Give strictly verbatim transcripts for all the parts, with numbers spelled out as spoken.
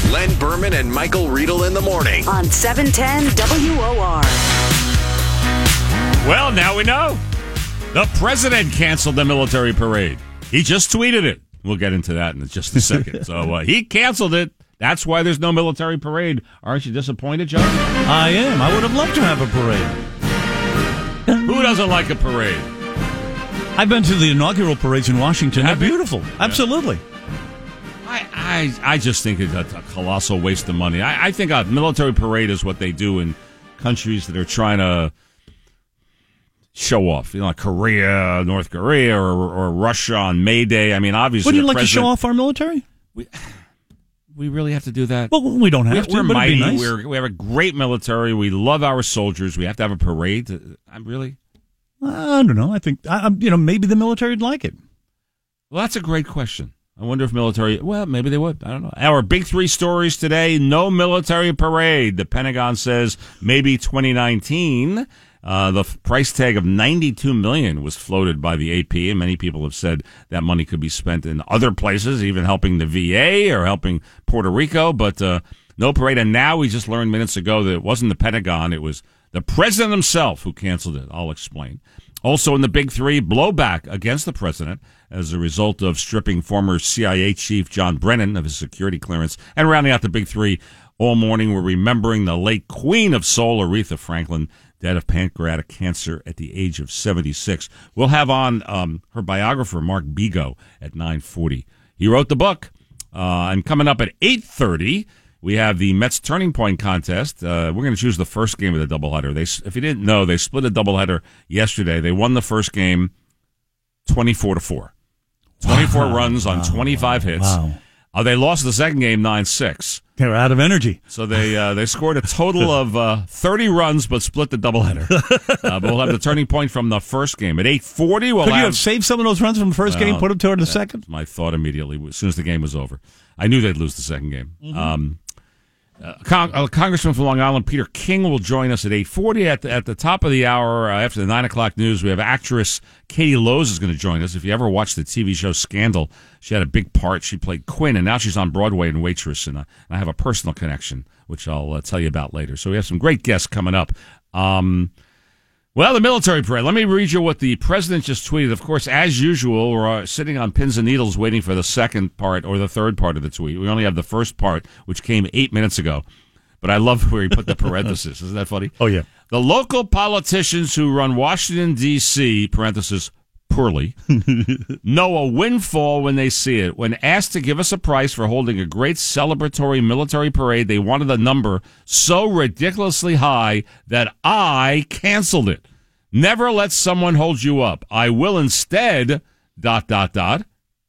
Len Berman and Michael Riedel in the morning. On seven ten W O R. Well, now we know. The president canceled the military parade. He just tweeted it. We'll get into that in just a second. So uh, he canceled it. That's why there's no military parade. Aren't you disappointed, Joe? I am. I would have loved to have a parade. Who doesn't like a parade? I've been to the inaugural parades in Washington. They're beautiful. Yeah. Absolutely. I, I I just think it's a, a colossal waste of money. I, I think a military parade is what they do in countries that are trying to show off. You know, like Korea, North Korea, or, or Russia on May Day. I mean, obviously, would you like president, to show off our military? We, we really have to do that? Well, we don't have we, to. We're but mighty. It'd be nice. We're, we have a great military. We love our soldiers. We have to have a parade. I'm really. I don't know. I think I, you know maybe the military would like it. Well, that's a great question. I wonder if military. Well, maybe they would. I don't know. Our big three stories today: no military parade. The Pentagon says maybe twenty nineteen. Uh, the f- price tag of ninety-two million dollars was floated by the A P, and many people have said that money could be spent in other places, even helping the V A or helping Puerto Rico. But uh, no parade. And now we just learned minutes ago that it wasn't the Pentagon; it was the president himself who canceled it. I'll explain. Also in the big three, blowback against the president as a result of stripping former C I A chief John Brennan of his security clearance. And rounding out the big three, all morning we're remembering the late Queen of Soul, Aretha Franklin, dead of pancreatic cancer at the age of seventy-six. We'll have on um, her biographer, Mark Bigo, at nine forty. He wrote the book. Uh, and coming up at eight thirty, we have the Mets Turning Point contest. Uh, we're going to choose the first game of the doubleheader. They, if you didn't know, they split a doubleheader yesterday. They won the first game twenty-four to four. twenty-four wow. runs on wow. twenty-five hits. Wow. Uh, they lost the second game nine six. They're out of energy. So they uh, they scored a total of uh, thirty runs, but split the doubleheader. uh, but we'll have the turning point from the first game. At eight forty, we'll Could have... you have saved some of those runs from the first well, game, put them toward the second? My thought immediately, as soon as the game was over. I knew they'd lose the second game. Mm-hmm. Um, uh, Con- uh, Congressman from Long Island, Peter King, will join us at eight forty. At the, at the top of the hour, uh, after the nine o'clock news, we have actress Katie Lowes is going to join us. If you ever watched the T V show Scandal, she had a big part. She played Quinn, and now she's on Broadway in Waitress, and, uh, and I have a personal connection, which I'll uh, tell you about later. So we have some great guests coming up. Um, well, the military parade. Let me read you what the president just tweeted. Of course, as usual, we're uh, sitting on pins and needles waiting for the second part or the third part of the tweet. We only have the first part, which came eight minutes ago. But I love where he put the parenthesis. Isn't that funny? Oh, yeah. The local politicians who run Washington, D C, parenthesis, poorly, know a windfall when they see it. When asked to give us a price for holding a great celebratory military parade, they wanted a number so ridiculously high that I canceled it. Never let someone hold you up. I will instead, dot, dot, dot.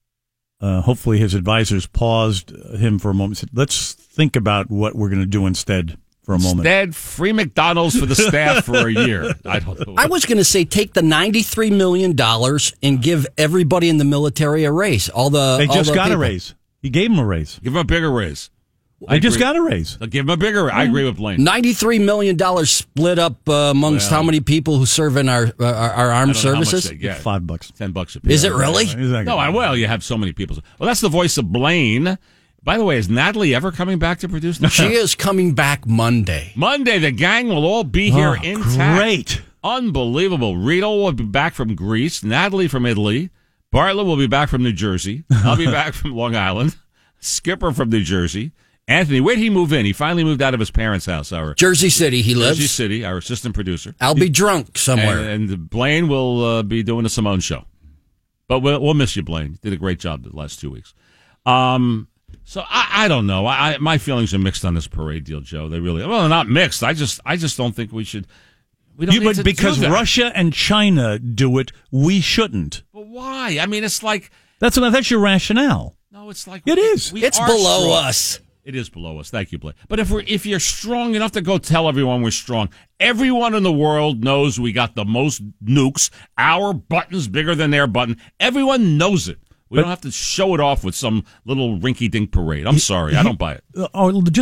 Uh, hopefully his advisors paused him for a moment. Said, let's think about what we're going to do instead. For a moment. Instead, free McDonald's for the staff for a year. I don't know. I was going to say take the ninety-three million dollars and give everybody in the military a raise. All the They all just the got people. a raise. He gave him a raise. Give him a bigger raise. I, I just got a raise. Give him a bigger raise. I agree with Blaine. ninety-three million dollars split up uh, amongst well, how many people who serve in our uh, our, our armed services? Five bucks. Ten bucks a piece. Is it really? Yeah, no, I well, you have so many people. Well, that's the voice of Blaine. By the way, is Natalie ever coming back to produce? She is coming back Monday. Monday, the gang will all be here oh, intact. Great. Unbelievable. Riedel will be back from Greece. Natalie from Italy. Bartlett will be back from New Jersey. I'll be back from Long Island. Skipper from New Jersey. Anthony, where'd he move in? He finally moved out of his parents' house. Our Jersey City, he lives. Jersey City, our assistant producer. I'll be drunk somewhere. And, and Blaine will uh, be doing the Simone show. But we'll, we'll miss you, Blaine. You did a great job the last two weeks. Um... So I, I don't know. I, I my feelings are mixed on this parade deal, Joe. They really well, they're not mixed. I just I just don't think we should. We don't you, need but to because do that. Russia and China do it, we shouldn't. But why? I mean, it's like that's that's your rationale. No, it's like it is. We it's below strong. us. It is below us. Thank you, Blake. But if we're if you're strong enough to go tell everyone we're strong, everyone in the world knows we got the most nukes. Our button's bigger than their button. Everyone knows it. We but, don't have to show it off with some little rinky-dink parade. I'm sorry. I don't buy it. Or just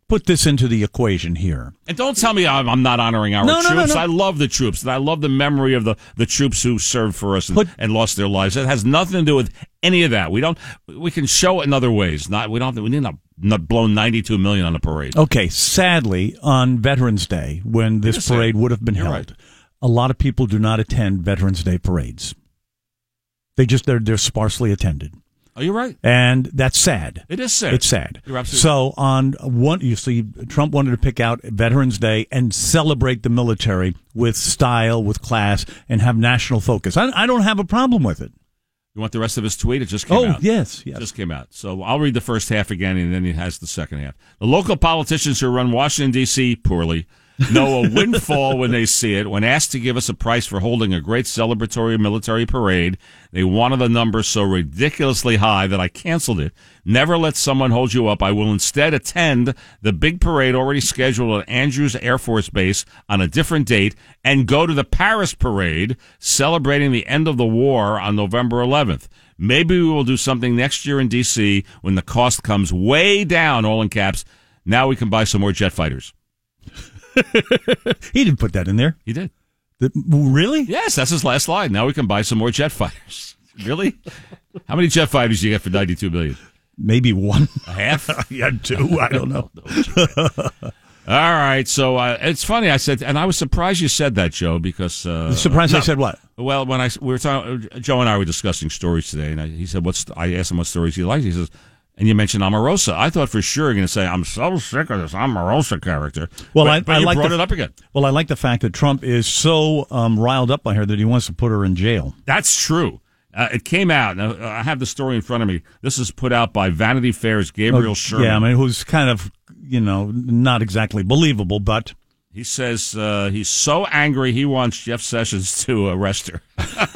put this into the equation here. And don't tell me I'm, I'm not honoring our No, no, troops. no, no. I love the troops, and I love the memory of the, the troops who served for us and, Put- and lost their lives. It has nothing to do with any of that. We don't. We can show it in other ways. Not we don't. We need not, not blow ninety-two million on a parade. Okay, sadly, on Veterans Day, when this Yes, sir. parade would have been You're held, right. a lot of people do not attend Veterans Day parades. They just they're they're sparsely attended. Oh, you're right. And that's sad. It is sad. It's sad. You're absolutely so on one, you see, Trump wanted to pick out Veterans Day and celebrate the military with style, with class, and have national focus. I, I don't have a problem with it. You want the rest of his tweet? It just came Oh, out. yes, yes. It just came out. So I'll read the first half again, and then he has the second half. The local politicians who run Washington, D C poorly know a windfall when they see it. When asked to give us a price for holding a great celebratory military parade, they wanted the number so ridiculously high that I canceled it. Never let someone hold you up. I will instead attend the big parade already scheduled at Andrews Air Force Base on a different date and go to the Paris parade celebrating the end of the war on November eleventh. Maybe we will do something next year in D C when the cost comes way down, all in caps. Now we can buy some more jet fighters. He didn't put that in there. He did. The, really? Yes, that's his last slide. Now we can buy some more jet fighters. Really? How many jet fighters do you get for ninety-two million dollars? Maybe one. A half? Yeah, two. I don't know. All right. So uh, it's funny. I said, and I was surprised you said that, Joe, because uh, Surprised no, I said what? Well, when I we were talking, Joe and I were discussing stories today, and I, he said, "What's?" I asked him what stories he liked. He says, and you mentioned Omarosa. I thought for sure you're going to say, I'm so sick of this Omarosa character. Well, but, I, but I you like brought the, it up again. Well, I like the fact that Trump is so um, riled up by her that he wants to put her in jail. That's true. Uh, it came out. Now, I have the story in front of me. This is put out by Vanity Fair's Gabriel Oh, Sherman. Yeah, I mean, who's kind of, you know, not exactly believable, but... He says uh, he's so angry he wants Jeff Sessions to arrest her.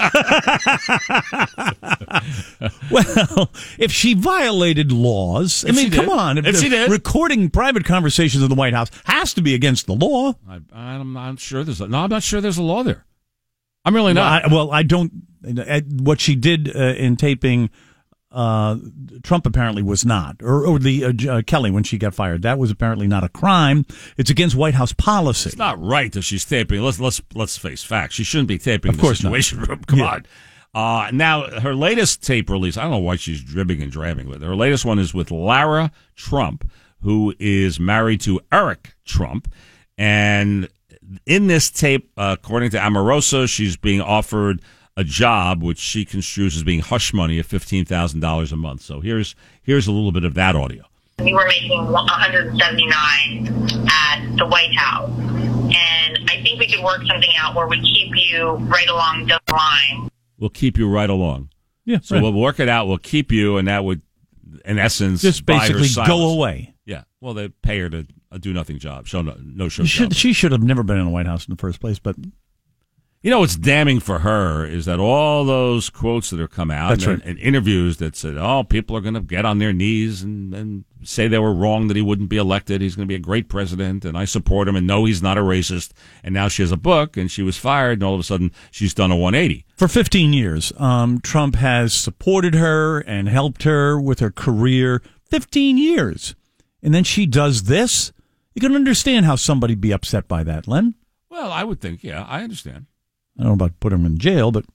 Well, if she violated laws, I If mean, she come did. on. If she did. Recording private conversations in the White House has to be against the law. I, I'm not sure there's a, no. I'm not sure there's a law there. I'm really Well, not. I, well, I don't... uh, What she did uh, in taping... Uh, Trump apparently was not, or, or the uh, uh, Kelly when she got fired. That was apparently not a crime. It's against White House policy. It's not right that she's taping. Let's let's let's face facts. She shouldn't be taping Of the course not. Situation Room. Come Yeah. on. Uh, now her latest tape release. I don't know why she's dribbing and drabbing with. Her latest one is with Lara Trump, who is married to Eric Trump, and in this tape, uh, according to Omarosa, she's being offered a job which she construes as being hush money of fifteen thousand dollars a month. So here's here's a little bit of that audio. We were making one hundred seventy-nine at the White House, and I think we could work something out where we keep you right along the line. We'll keep you right along. Yeah, So right. we'll work it out. We'll keep you, and that would, in essence, Just buy her basically silence. go away. Yeah. Well, they pay her to a do nothing job. Show no, no show. She should, job. she should have never been in the White House in the first place, but You know what's damning for her is that all those quotes that have come out That's and, right. and interviews that said, "Oh, people are going to get on their knees and, and say they were wrong that he wouldn't be elected. He's going to be a great president, and I support him. And no, he's not a racist." And now she has a book, and she was fired, and all of a sudden she's done a one eighty. for fifteen years, um, Trump has supported her and helped her with her career. fifteen years. And then she does this? You can understand how somebody be upset by that, Len. Well, I would think, yeah, I understand. I don't know about put him in jail, but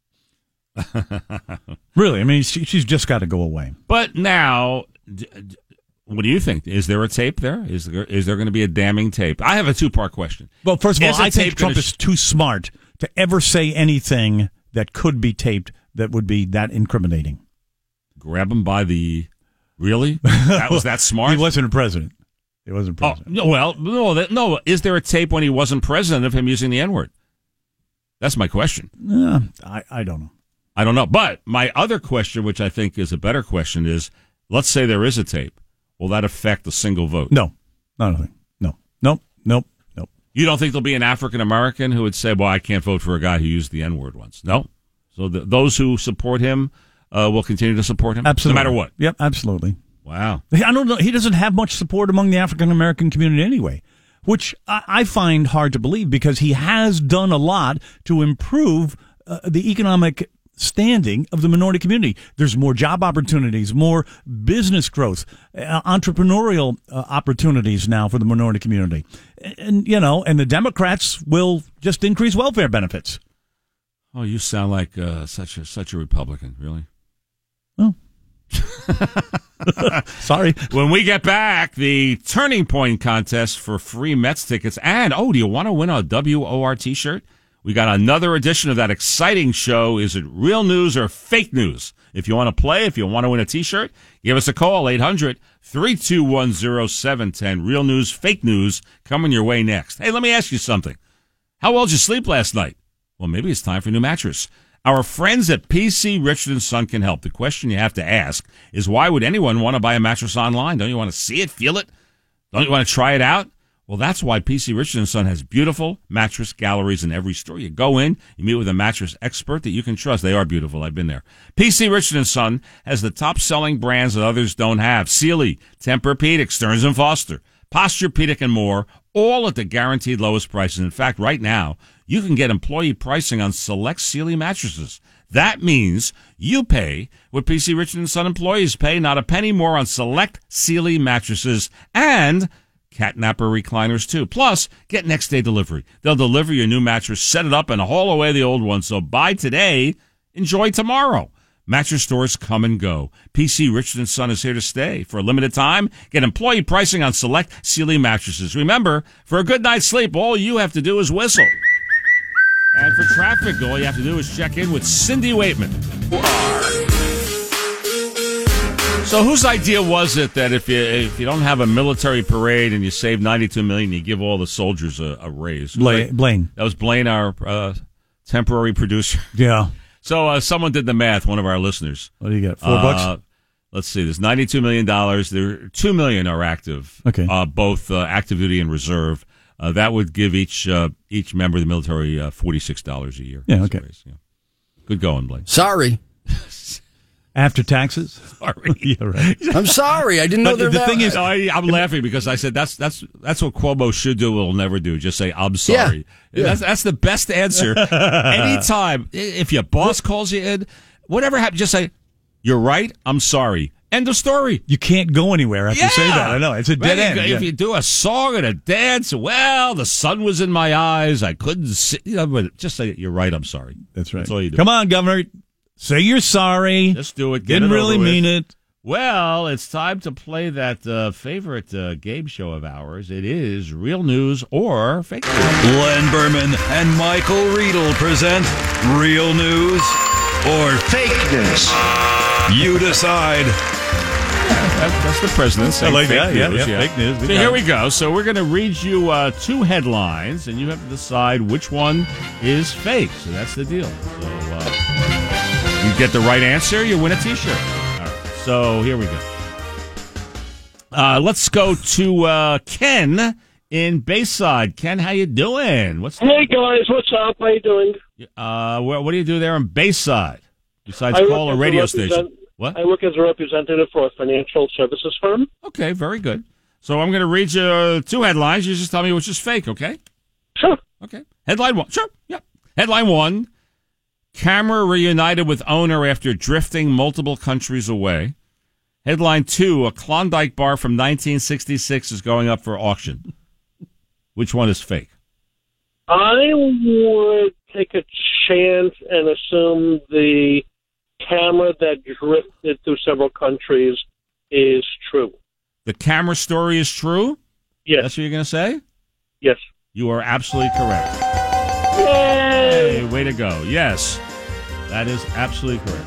really, I mean, she, she's just got to go away. But now, d- d- what do you think? Is there a tape there? Is there is there going to be a damning tape? I have a two part question. Well, first of all, Is a I think tape Trump gonna is sh- too smart to ever say anything that could be taped that would be that incriminating. Grab him by the really? That was that smart. He wasn't a president. He wasn't Oh president. no! Well, no, that, no. Is there a tape when he wasn't president of him using the N word? That's my question. Uh, I, I don't know. I don't know. But my other question, which I think is a better question, is: let's say there is a tape. Will that affect a single vote? No, not a thing. No, nope, nope, nope. You don't think there'll be an African American who would say, "Well, I can't vote for a guy who used the N word once"? No. So the, those who support him uh, will continue to support him, Absolutely. no matter what. Yep, absolutely. Wow. I don't know. He doesn't have much support among the African American community anyway, which I, I find hard to believe because he has done a lot to improve uh, the economic standing of the minority community. There's more job opportunities, more business growth, uh, entrepreneurial uh, opportunities now for the minority community. And, and, you know, and the Democrats will just increase welfare benefits. Oh, you sound like uh, such a such a Republican, really. Oh. Sorry. When we get back, the Turning Point contest for free Mets tickets. And, oh, do you want to win a W O R T-shirt? We got another edition of that exciting show. Is it real news or fake news? If you want to play, if you want to win a T-shirt, give us a call, eight hundred, three two one, oh seven one oh. Real news, fake news, coming your way next. Hey, let me ask you something. How well did you sleep last night? Well, maybe it's time for a new mattress. Our friends at P C Richard and Son can help. The question you have to ask is, why would anyone want to buy a mattress online? Don't you want to see it, feel it? Don't you want to try it out? Well, that's why P C Richard and Son has beautiful mattress galleries in every store. You go in, you meet with a mattress expert that you can trust. They are beautiful. I've been there. P C Richard and Son has the top-selling brands that others don't have. Sealy, Tempur-Pedic, Stearns and Foster, Posturepedic, and more, all at the guaranteed lowest prices. In fact, right now, you can get employee pricing on select Sealy mattresses. That means you pay what P C Richard and Son employees pay, not a penny more on select Sealy mattresses and catnapper recliners too. Plus, get next day delivery. They'll deliver your new mattress, set it up, and haul away the old one. So buy today, enjoy tomorrow. Mattress stores come and go. P C Richard and Son is here to stay. For a limited time, get employee pricing on select Sealy mattresses. Remember, for a good night's sleep, all you have to do is whistle. And for traffic, all you have to do is check in with Cindy Waitman. So whose idea was it that if you if you don't have a military parade and you save ninety-two million dollars, you give all the soldiers a, a raise? Blaine. Blaine. That was Blaine, our uh, temporary producer. Yeah. So uh, someone did the math, one of our listeners. What do you get, four uh, bucks? Let's see, there's ninety-two million dollars. There, two million dollars are active, okay. uh, both uh, active duty and reserve. Uh, that would give each uh, each member of the military uh, forty-six dollars a year. Yeah, okay. Yeah. Good going, Blaine. Sorry. After taxes? Sorry. Yeah, right. I'm sorry. I didn't know But there the that. thing is- I, I'm laughing because I said that's that's that's what Cuomo should do. Will never do. Just say I'm sorry. Yeah. That's that's the best answer. Anytime, if your boss calls you in, whatever happens, just say you're right. I'm sorry. End of story. You can't go anywhere after Yeah. you say that. I know. It's a dead Maybe end. If Yeah. you do a song and a dance, well, the sun was in my eyes. I couldn't see. You know, but just say you're right. I'm sorry. That's right. That's all you do. Come on, Governor. Say you're sorry. Just do it. Get Didn't it really over with. mean it. Well, it's time to play that uh, favorite uh, game show of ours. It is Real News or Fake News. Len Berman and Michael Riedel present Real News or Fake News. You decide. That, that's the president saying I like fake that. Yeah, news. yeah, fake news. So here we go. So we're going to read you uh, two headlines, and you have to decide which one is fake. So that's the deal. So uh, you get the right answer, you win a T-shirt. All right. So here we go. Uh, let's go to uh, Ken in Bayside. Ken, how you doing? What's Hey guys, what's up? How you doing? uh, what, what do you do there in Bayside besides I call work a as radio represent- station? What? I work as a representative for a financial services firm. Okay, very good. So I'm going to read you uh, two headlines. You just tell me which is fake, okay? Sure. Okay. Headline one. Sure. Yep. Headline one. Camera reunited with owner after drifting multiple countries away. Headline two. A Klondike bar from nineteen sixty-six is going up for auction. Which one is fake? I would take a chance and assume the camera that drifted through several countries is true. The camera story is true? Yes. That's what you're going to say? Yes. You are absolutely correct. Yay! Hey, way to go. Yes, that is absolutely correct.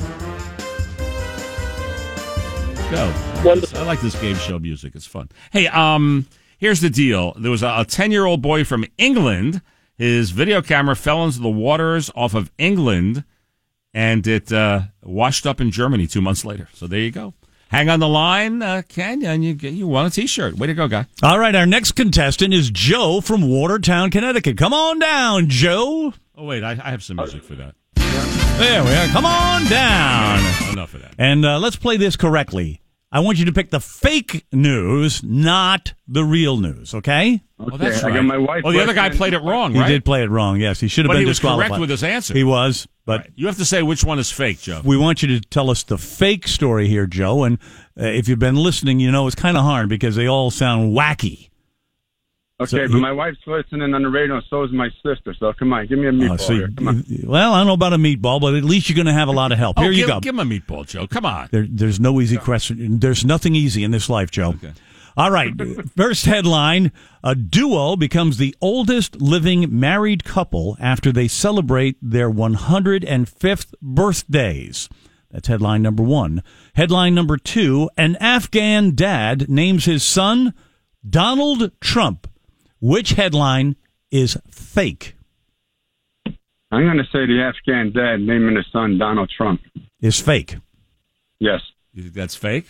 Go. Wonderful. I like this game show music. It's fun. Hey, um, here's the deal. There was a ten-year-old boy from England. His video camera fell into the waters off of England, and it uh, washed up in Germany two months later. So there you go. Hang on the line, uh, Ken, and you you won a T-shirt. Way to go, guy. All right, our next contestant is Joe from Watertown, Connecticut. Come on down, Joe. Oh, wait, I, I have some music for that. There we are. Come on down. Enough of that. And uh, let's play this correctly. I want you to pick the fake news, not the real news, okay? Oh, that's I right. got my wife. Well, the other guy listening. played it wrong, He right? did play it wrong, yes. He should have But been he was disqualified. correct with his answer. He was, but Right. You have to say which one is fake, Joe. we want you to tell us the fake story here, Joe. And uh, if you've been listening, you know it's kind of hard because they all sound wacky. Okay, So but you- my wife's listening on the radio, and so is my sister. So come on, give me a meatball Uh, so here. Come on. you- well, I don't know about a meatball, but at least you're going to have a lot of help. Oh, Here you give, go. give him a meatball, Joe. Come on. There, there's no easy question. There's nothing easy in this life, Joe. Okay. All right. First headline, a duo becomes the oldest living married couple after they celebrate their one hundred fifth birthdays. That's headline number one. Headline number two, an Afghan dad names his son Donald Trump. Which headline is fake? I'm going to say the Afghan dad naming his son Donald Trump. Is fake. Yes. You think that's fake?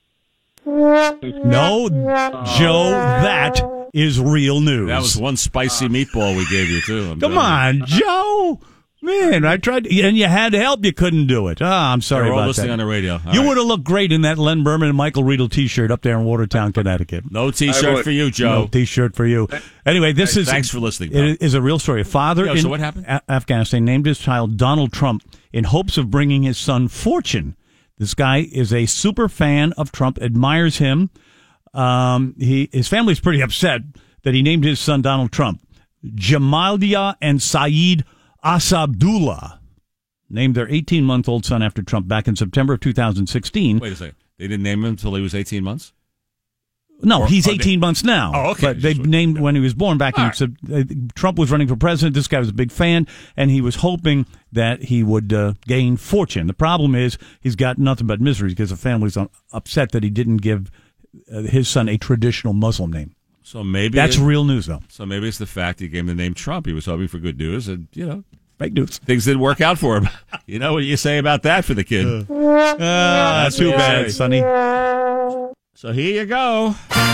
No, Joe, that is real news. That was one spicy meatball we gave you, too. I'm Come telling you. on, Joe. Man, I tried, to, and you had help. You couldn't do it. Ah, I'm sorry They're all about listening that. on the radio. All you right. would have looked great in that Len Berman and Michael Riedel T-shirt up there in Watertown, Connecticut. No I T-shirt would. for you, Joe. No T-shirt for you. Anyway, this is Thanks for listening, pal. It is a real story. A father Yo, in so what happened? A- Afghanistan named his child Donald Trump in hopes of bringing his son fortune. This guy is a super fan of Trump, admires him. Um, he his family's pretty upset that he named his son Donald Trump. Jamalia and Saeed Asabdullah named their eighteen-month-old son after Trump back in September of two thousand sixteen. Wait a second. They didn't name him until he was eighteen months? No, Or- he's or they- eighteen months now. Oh, okay. But they Just- named when he was born back in All right. Sep- uh, Trump was running for president. This guy was a big fan, and he was hoping that he would uh, gain fortune. The problem is he's got nothing but misery because the family's un- upset that he didn't give uh, his son a traditional Muslim name. So maybe That's it- real news, though. So maybe it's the fact he gave him the name Trump. He was hoping for good news, and, you know, Fake news. things didn't work out for him. You know what you say about that for the kid? Ah, That's too what bad, you say. Sonny. So here you go.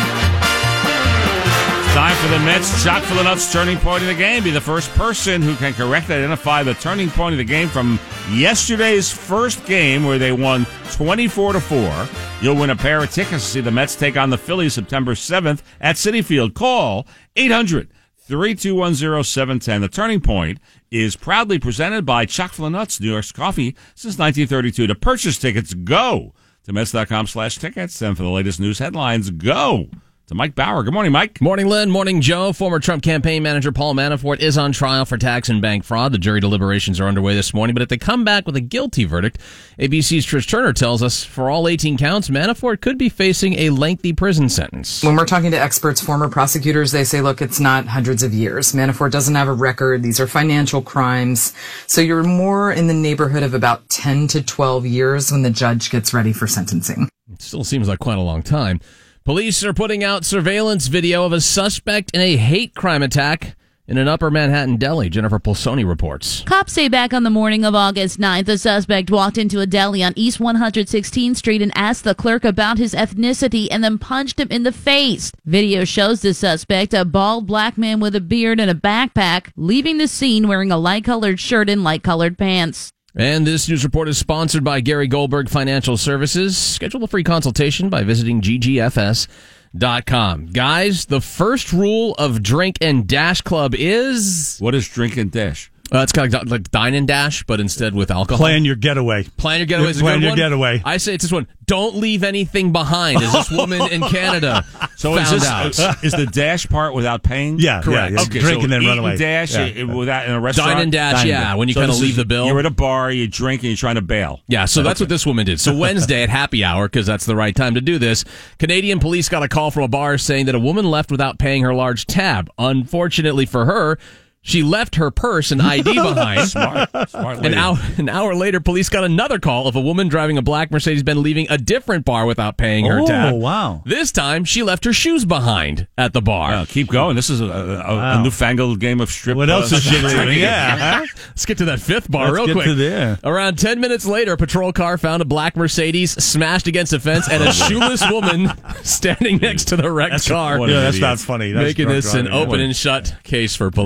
It's time for the Mets Chock full of Nuts turning point of the game. Be the first person who can correctly identify the turning point of the game from yesterday's first game where they won twenty-four to four. You'll win a pair of tickets to see the Mets take on the Phillies September seventh at Citi Field. Call eight hundred, three two one, zero seven one zero. The turning point is proudly presented by Chock full of Nuts, New York's coffee since nineteen thirty-two. To purchase tickets, go to Mets.com slash tickets. And for the latest news headlines, go to Mike Bauer. Good morning, Mike. Morning, Lynn. Morning, Joe. Former Trump campaign manager Paul Manafort is on trial for tax and bank fraud. The jury deliberations are underway this morning, but if they come back with a guilty verdict, A B C's Trish Turner tells us for all eighteen counts, Manafort could be facing a lengthy prison sentence. When we're talking to experts, former prosecutors, they say, look, it's not hundreds of years. Manafort doesn't have a record. These are financial crimes. So you're more in the neighborhood of about ten to twelve years when the judge gets ready for sentencing. It still seems like quite a long time. Police are putting out surveillance video of a suspect in a hate crime attack in an upper Manhattan deli. Jennifer Polsoni reports. Cops say back on the morning of August ninth, the suspect walked into a deli on East one hundred sixteenth Street and asked the clerk about his ethnicity and then punched him in the face. Video shows the suspect, a bald black man with a beard and a backpack, leaving the scene wearing a light-colored shirt and light-colored pants. And this news report is sponsored by Gary Goldberg Financial Services. Schedule a free consultation by visiting G G F S dot com. Guys, the first rule of Drink and Dash Club is... What is Drink and Dash? Uh, it's kind of like Dine and Dash, but instead with alcohol. Plan your getaway. Plan your getaway is a Plan good your one. getaway. I say it's this one. Don't leave anything behind, as this woman in Canada So found is, out. this, uh, is the dash part without paying? Yeah, Correct. yeah, yeah. Okay, Drink so and then eat run away. and dash Yeah. uh, without in a restaurant. Dine and Dash, Dine and yeah, Dash. when you So kind of this leave is- the bill. You're at a bar, you drink, and you're trying to bail. Yeah, so that's what this woman did. So Wednesday at happy hour, because that's the right time to do this, Canadian police got a call from a bar saying that a woman left without paying her large tab. Unfortunately for her, she left her purse and I D behind. Smart, smart lady. An hour, an hour later, police got another call of a woman driving a black Mercedes-Benz leaving a different bar without paying her Oh, tab. wow. This time, she left her shoes behind at the bar. Yeah, keep going. This is a, a, a, Wow. a newfangled game of strip. What else uh, is she leaving? trivia. Yeah. Let's get to that fifth bar Let's real get quick. to there. Around ten minutes later, a patrol car found a black Mercedes smashed against a fence and a shoeless woman standing next to the wrecked car. what an Yeah, that's idiot. not funny. That's Making drunk this an driving. open and shut case for police.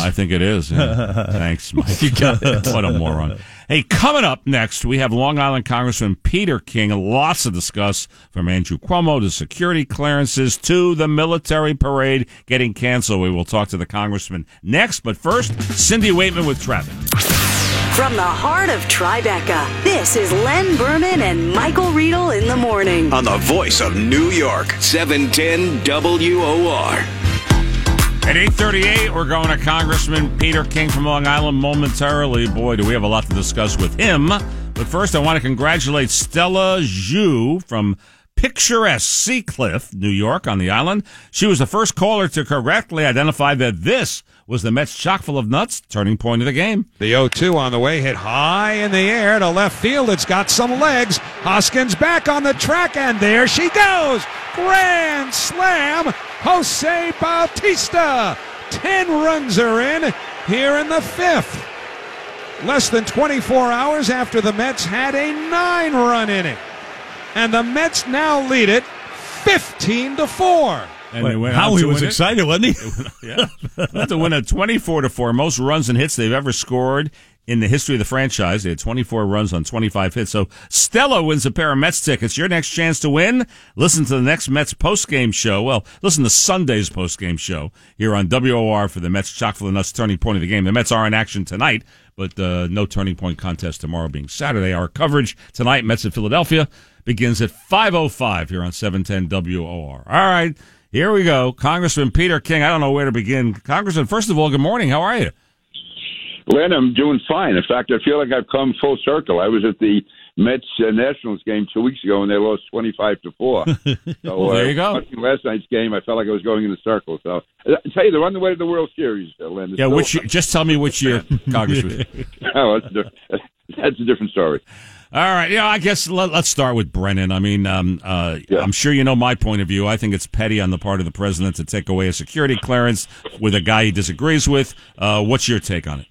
I think it is. Yeah. Thanks, Mike. You got it. What a moron. Hey, coming up next, we have Long Island Congressman Peter King. Lots to discuss, from Andrew Cuomo to security clearances to the military parade getting canceled. We will talk to the congressman next. But first, Cindy Waitman with traffic. From the heart of Tribeca, this is Len Berman and Michael Riedel in the morning. On the voice of New York, seven ten W O R. At eight thirty-eight, we're going to Congressman Peter King from Long Island momentarily. Boy, do we have a lot to discuss with him. But first, I want to congratulate Stella Zhu from picturesque Seacliff, New York, on the island. She was the first caller to correctly identify that this was the Mets' chock full of nuts turning point of the game. The oh two on the way, hit high in the air to left field. It's got some legs. Hoskins back on the track, and there she goes. Grand slam, Jose Bautista. Ten runs are in here in the fifth. Less than twenty-four hours after the Mets had a nine-run inning. And the Mets now lead it fifteen to four. And Wait, they went Howie on to was win excited, it. wasn't he? Yeah. They had to win a twenty-four to four, most runs and hits they've ever scored in the history of the franchise. They had twenty-four runs on twenty-five hits. So Stella wins a pair of Mets tickets. Your next chance to win? Listen to the next Mets postgame show. Well, listen to Sunday's postgame show here on W O R for the Mets chock full of nuts turning point of the game. The Mets are in action tonight, but uh, no turning point contest tomorrow being Saturday. Our coverage tonight, Mets in Philadelphia, begins at five oh five here on seven ten W O R. All right. Here we go. Congressman Peter King. I don't know where to begin. Congressman, first of all, good morning. How are you? Len, I'm doing fine. In fact, I feel like I've come full circle. I was at the Mets uh, Nationals game two weeks ago, and they lost twenty-five to four. So well, there you uh, go. Watching last night's game, I felt like I was going in a circle. So I tell you, they're on the way to the World Series, uh, Len. It's yeah, still- which just tell me which year, Congressman. oh, that's a, diff- that's a different story. All right. Yeah, I guess let, let's start with Brennan. I mean, um, uh, yeah. I'm sure you know my point of view. I think it's petty on the part of the president to take away a security clearance with a guy he disagrees with. Uh, what's your take on it?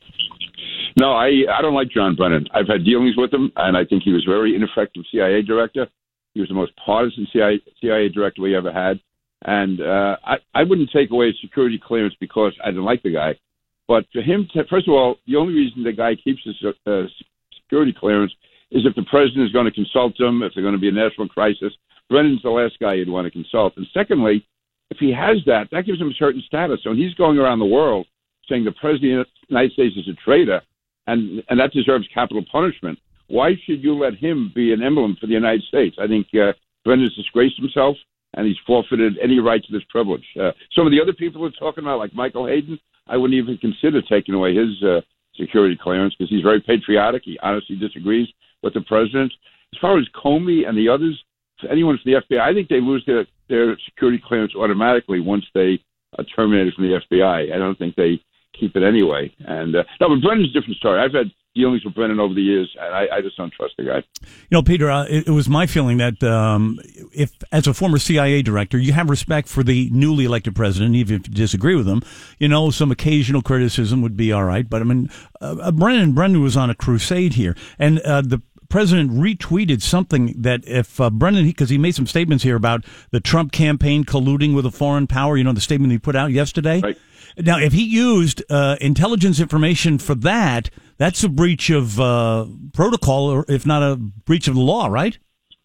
No, I I don't like John Brennan. I've had dealings with him, and I think he was a very ineffective C I A director. He was the most partisan C I A, C I A director we ever had. And uh, I, I wouldn't take away a security clearance because I didn't like the guy. But for him, to, first of all, the only reason the guy keeps his uh, security clearance is if the president is going to consult him, if there's going to be a national crisis. Brennan's the last guy you'd want to consult. And secondly, if he has that, that gives him a certain status. So when he's going around the world saying the president of the United States is a traitor, and, and that deserves capital punishment, why should you let him be an emblem for the United States? I think uh, Brendan's disgraced himself, and he's forfeited any right to this privilege. Uh, some of the other people we're talking about, like Michael Hayden, I wouldn't even consider taking away his uh, security clearance because he's very patriotic. He honestly disagrees with the president. As far as Comey and the others, anyone from the F B I, I think they lose their, their security clearance automatically once they are terminated from the F B I. I don't think they keep it anyway. And uh, no, but Brendan's a different story. I've had dealings with Brendan over the years, and I, I just don't trust the guy. You know, Peter, uh, it, it was my feeling that um, if, as a former C I A director, you have respect for the newly elected president, even if you disagree with him, you know, some occasional criticism would be all right. But, I mean, uh, Brendan, Brendan was on a crusade here. And uh, the president retweeted something that if uh, Brendan, because he made some statements here about the Trump campaign colluding with a foreign power, you know, the statement he put out yesterday. Right. Now, if he used uh, intelligence information for that, that's a breach of uh, protocol, or if not a breach of the law, right?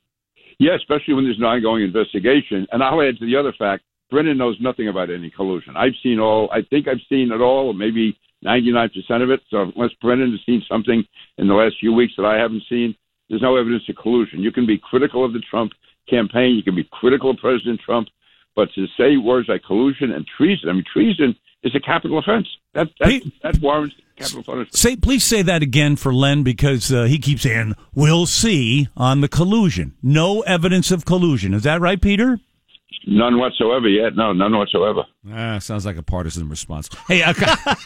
Yeah, especially when there's an ongoing investigation. And I'll add to the other fact, Brendan knows nothing about any collusion. I've seen all, I think I've seen it all, or maybe ninety-nine percent of it. So unless Brendan has seen something in the last few weeks that I haven't seen, there's no evidence of collusion. You can be critical of the Trump campaign. You can be critical of President Trump. But to say words like collusion and treason, I mean, treason is a capital offense. That that, that warrants capital punishment. Say, please say that again for Len, because uh, he keeps saying, we'll see on the collusion. No evidence of collusion. Is that right, Peter? None whatsoever yet. No, none whatsoever. Ah, sounds like a partisan response. Hey, uh,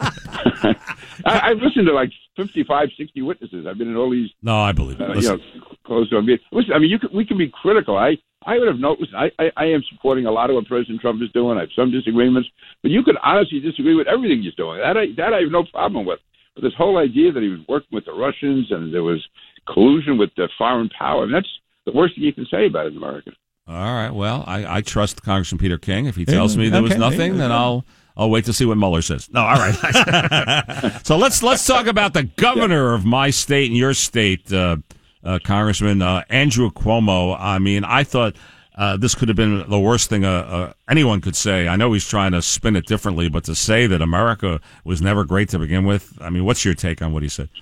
I, I've listened to like fifty-five, sixty witnesses. I've been in all these. No, I believe it. Uh, you know, close to me. Listen, I mean, you can, we can be critical. I, I would have noticed. I, I, I am supporting a lot of what President Trump is doing. I have some disagreements, but you could honestly disagree with everything he's doing. That I, that I have no problem with. But this whole idea that he was working with the Russians and there was collusion with the foreign power, I mean, that's the worst thing you can say about an American. All right. Well, I, I trust Congressman Peter King. If he tells me there okay, was nothing, okay. then I'll I'll wait to see what Mueller says. No, all right. So let's let's talk about the governor of my state and your state, uh, uh, Congressman uh, Andrew Cuomo. I mean, I thought uh, this could have been the worst thing uh, uh, anyone could say. I know he's trying to spin it differently, but to say that America was never great to begin with, I mean, what's your take on what he said?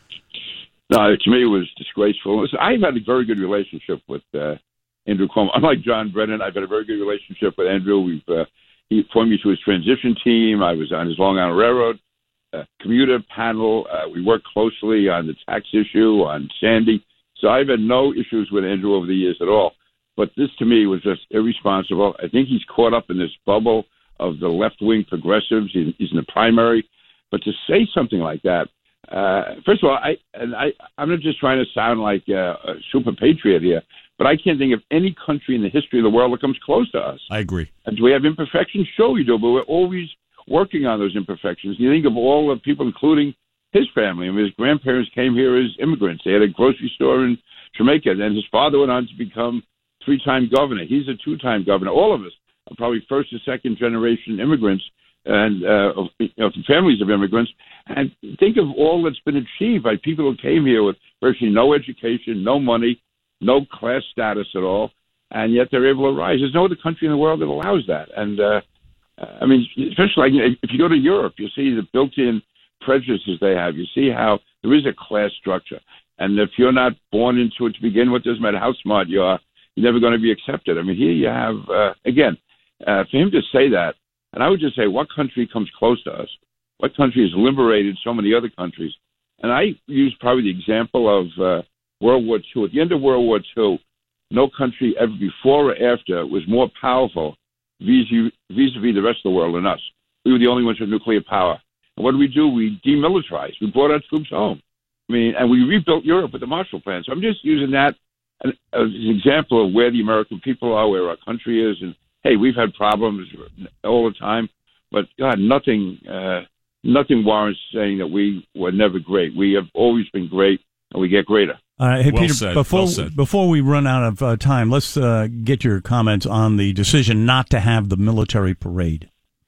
No, to me, it was disgraceful. Listen, I've had a very good relationship with uh, Andrew Cuomo. Unlike John Brennan, I've had a very good relationship with Andrew. We've uh, he appointed me to his transition team. I was on his Long Island Railroad uh, commuter panel. Uh, we worked closely on the tax issue, on Sandy. So I've had no issues with Andrew over the years at all. But this, to me, was just irresponsible. I think he's caught up in this bubble of the left-wing progressives. He, he's in the primary. But to say something like that, uh, first of all, I, and I, I'm not just trying to sound like uh, a super patriot here, but I can't think of any country in the history of the world that comes close to us. I agree. And do we have imperfections? Sure we do, but we're always working on those imperfections. You think of all the people, including his family. I mean, his grandparents came here as immigrants. They had a grocery store in Jamaica. Then his father went on to become three-time governor. He's a two-time governor. All of us are probably first or second-generation immigrants and uh, of, you know, families of immigrants. And think of all that's been achieved by people who came here with virtually no education, no money, no class status at all, and yet they're able to rise. There's no other country in the world that allows that. And, uh, I mean, especially like, if you go to Europe, you see the built-in prejudices they have. You see how there is a class structure. And if you're not born into it to begin with, doesn't matter how smart you are, you're never going to be accepted. I mean, here you have, uh, again, uh, for him to say that, and I would just say, what country comes close to us? What country has liberated so many other countries? And I use probably the example of uh, World War Two. At the end of World War Two, no country ever before or after was more powerful vis-a-vis the rest of the world than us. We were the only ones with nuclear power. And what did we do? We demilitarized. We brought our troops home. I mean, and we rebuilt Europe with the Marshall Plan. So I'm just using that as an example of where the American people are, where our country is. And, hey, we've had problems all the time. But, God, nothing, uh, nothing warrants saying that we were never great. We have always been great, and we get greater. Uh, hey, well Peter, said. before Well said. before we run out of uh, time, let's uh, get your comments on the decision not to have the military parade.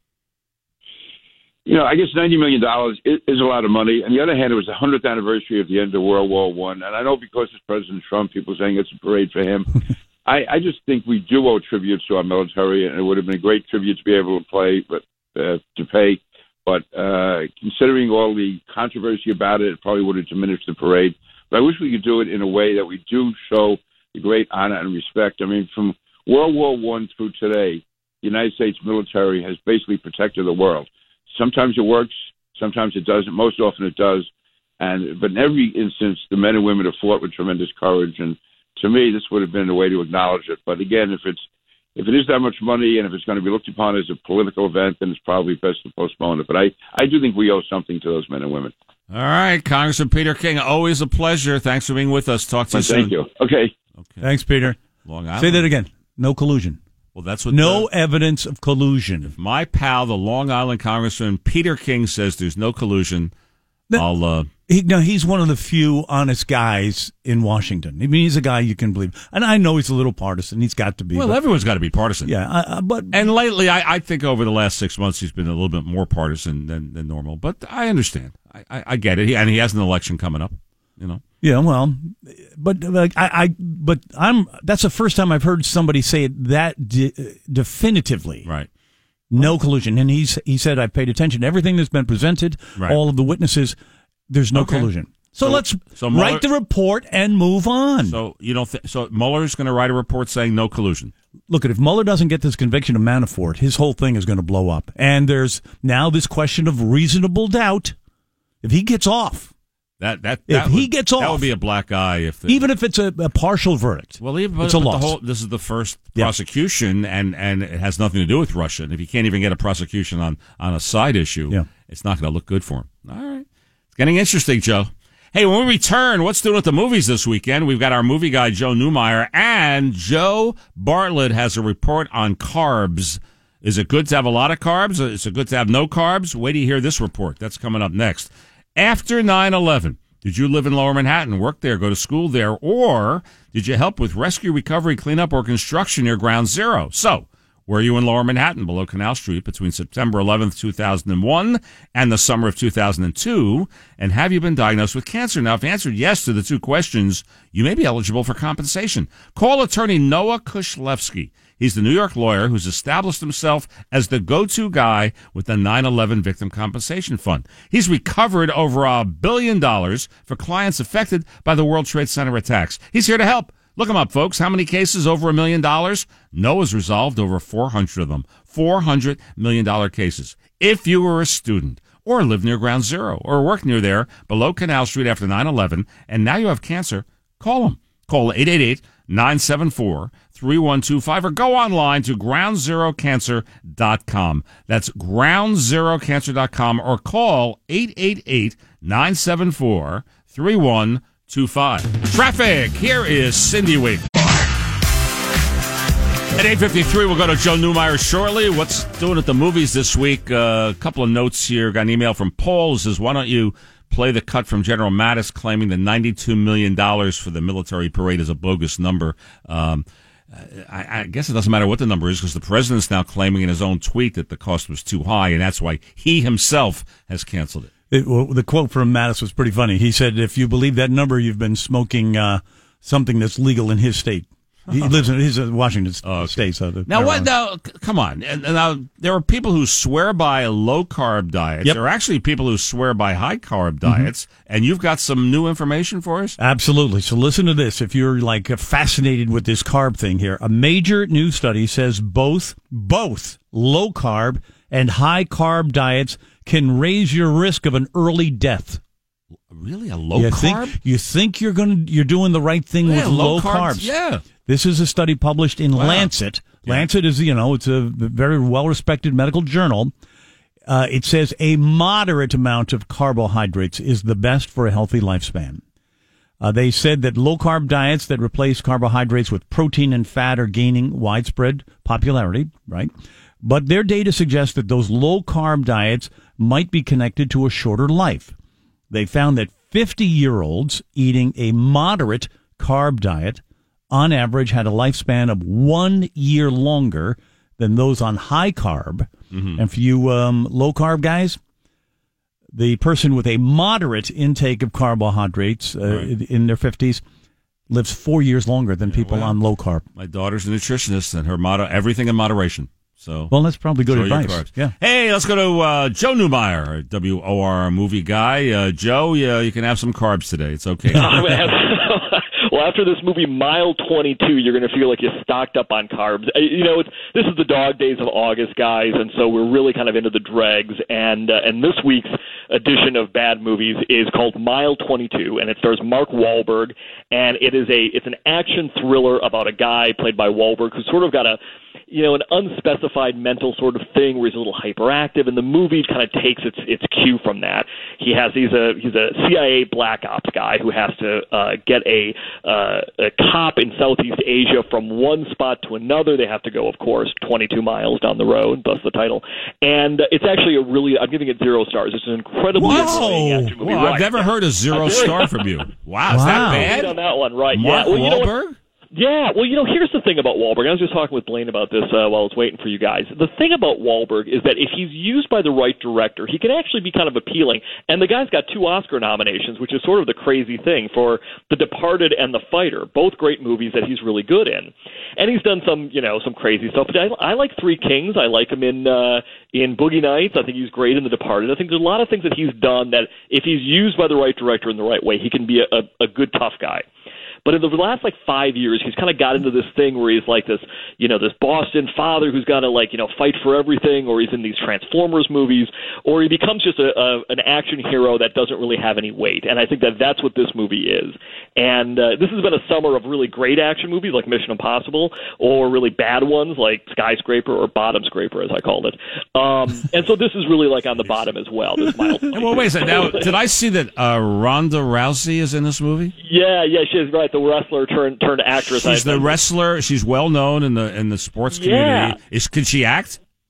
You know, I guess ninety million dollars is, is a lot of money. On the other hand, it was the hundredth anniversary of the end of World War One, and I know because it's President Trump, people saying it's a parade for him. I, I just think we do owe tributes to our military, and it would have been a great tribute to be able to play, but uh, to pay. But uh, considering all the controversy about it, it probably would have diminished the parade. But I wish we could do it in a way that we do show the great honor and respect. I mean, from World War One through today, the United States military has basically protected the world. Sometimes it works, sometimes it doesn't. Most often it does. And but in every instance, the men and women have fought with tremendous courage. And to me, this would have been a way to acknowledge it. But again, if it's if it is that much money and if it's going to be looked upon as a political event, then it's probably best to postpone it. But I, I do think we owe something to those men and women. All right, Congressman Peter King, always a pleasure. Thanks for being with us. Talk to you soon. Thank you. Okay. Okay. Thanks, Peter. Long Island. Say that again. No collusion. Well, that's what no the, evidence of collusion. If my pal, the Long Island Congressman Peter King, says there's no collusion, the, I'll. Uh, he, no, he's one of the few honest guys in Washington. I mean, he's a guy you can believe, and I know he's a little partisan. He's got to be. Well, but, everyone's got to be partisan. Yeah, uh, but and lately, I, I think over the last six months, he's been a little bit more partisan than, than normal. But I understand. I, I, I get it. He, and he has an election coming up. You know. Yeah, well, but like I, I, but I'm. That's the first time I've heard somebody say it that de- definitively. Right. No collusion, and he's he said I paid attention to everything that's been presented. Right. All of the witnesses. There's no okay. collusion. So, so let's so Mueller, write the report and move on. So you don't. Th- so Mueller's going to write a report saying no collusion. Look, if Mueller doesn't get this conviction of Manafort, his whole thing is going to blow up. And there's now this question of reasonable doubt. If he gets off. That that if that he would, gets off, that would be a black eye. If the, even if it's a, a partial verdict, well, even it's a but loss. The whole, this is the first yeah. prosecution, and, and it has nothing to do with Russia. And if you can't even get a prosecution on, on a side issue, yeah. it's not going to look good for him. All right, it's getting interesting, Joe. Hey, when we return, what's doing at the movies this weekend? We've got our movie guy Joe Newmeyer, and Joe Bartlett has a report on carbs. Is it good to have a lot of carbs? Is it good to have no carbs? Wait till you hear this report. That's coming up next. After nine eleven. Did you live in Lower Manhattan, work there, go to school there, or did you help with rescue, recovery, cleanup, or construction near Ground Zero? So, Were you in Lower Manhattan below Canal Street between September eleventh, two thousand one and the summer of two thousand two? And have you been diagnosed with cancer? Now, if you answered yes to the two questions, you may be eligible for compensation. Call attorney Noah Kushlevsky. He's the New York lawyer who's established himself as the go-to guy with the nine eleven Victim Compensation Fund. He's recovered over a billion dollars for clients affected by the World Trade Center attacks. He's here to help. Look him up, folks. How many cases over a million dollars? Noah's resolved over four hundred of them. four hundred million dollars cases. If you were a student or live near Ground Zero or work near there below Canal Street after nine eleven and now you have cancer, call him. Call eight eight eight, nine seven four, three one two five or go online to ground zero cancer dot com. That's ground zero cancer dot com or call eight eight eight, nine seven four, three one two five. Traffic. Here is Cindy Wade. At eight fifty-three, we'll go to Joe Newmeyer shortly. What's doing at the movies this week? Uh, a couple of notes here. Got an email from Paul. It says, why don't you play the cut from General Mattis claiming the ninety-two million dollars for the military parade is a bogus number. Um, I, I guess it doesn't matter what the number is because the president's now claiming in his own tweet that the cost was too high, and that's why he himself has canceled it. It, well, the quote from Mattis was pretty funny. He said, if you believe that number, you've been smoking uh, something that's legal in his state. He lives in he's in Washington oh, okay. State. So the, now, what? Now, come on. And, and now, there are people who swear by low-carb diets. Yep. There are actually people who swear by high-carb diets, mm-hmm. and you've got some new information for us? Absolutely. So listen to this. If you're, like, fascinated with this carb thing here, a major new study says both, both low-carb and high-carb diets can raise your risk of an early death. Really? A low you carb? Think, you think you're going you're doing the right thing yeah, with low, low carbs, carbs. Yeah. This is a study published in wow. Lancet. Yeah. Lancet is, you know, it's a very well-respected medical journal. Uh, it says a moderate amount of carbohydrates is the best for a healthy lifespan. Uh, they said that low-carb diets that replace carbohydrates with protein and fat are gaining widespread popularity, right? But their data suggests that those low-carb diets might be connected to a shorter life. They found that fifty-year-olds eating a moderate carb diet on average had a lifespan of one year longer than those on high carb. Mm-hmm. And for you um, low carb guys, the person with a moderate intake of carbohydrates uh, right. in their fifties lives four years longer than yeah, people well, on low carb. My daughter's a nutritionist, and her motto, everything in moderation. So, well, that's probably good advice. Yeah. Hey, let's go to uh, Joe Newmeyer, W O R movie guy. Uh, Joe, yeah, you can have some carbs today. It's okay. Well, after this movie, Mile twenty-two, you're going to feel like you're stocked up on carbs. You know, it's, this is the dog days of August, guys, and so we're really kind of into the dregs. And uh, and this week's edition of Bad Movies is called Mile twenty-two, and it stars Mark Wahlberg, and it is a it's an action thriller about a guy played by Wahlberg who's sort of got a you know, an unspecified mental sort of thing where he's a little hyperactive, and the movie kind of takes its its cue from that. He has he's a he's a C I A black ops guy who has to uh, get a uh, a cop in Southeast Asia from one spot to another. They have to go, of course, twenty-two miles down the road, thus the title. And uh, it's actually a really I'm giving it zero stars. It's an incredibly Whoa. action movie. Well, right. I've never yeah. heard a zero star from you. Wow, is wow. that bad? On that one, right? Mark yeah. Well, you know Wahlberg? what? Yeah, well, you know, here's the thing about Wahlberg. I was just talking with Blaine about this uh, while I was waiting for you guys. The thing about Wahlberg is that if he's used by the right director, he can actually be kind of appealing. And the guy's got two Oscar nominations, which is sort of the crazy thing for The Departed and The Fighter, both great movies that he's really good in. And he's done some, you know, some crazy stuff. But I, I like Three Kings. I like him in uh, in Boogie Nights. I think he's great in The Departed. I think there's a lot of things that he's done that if he's used by the right director in the right way, he can be a, a, a good tough guy. But in the last, like, five years, he's kind of got into this thing where he's like this, you know, this Boston father who's got to, like, you know, fight for everything, or he's in these Transformers movies, or he becomes just a, a an action hero that doesn't really have any weight. And I think that that's what this movie is. And uh, this has been a summer of really great action movies like Mission Impossible, or really bad ones like Skyscraper or Bottom Scraper, as I called it. Um, and so this is really, like, on the bottom as well. This Mile well, wait a second. Now, did I see that uh, Ronda Rousey is in this movie? Yeah, yeah, she's right. The wrestler turned turned actress. She's the wrestler. She's well known in the in the sports community. Yeah. Is can she act?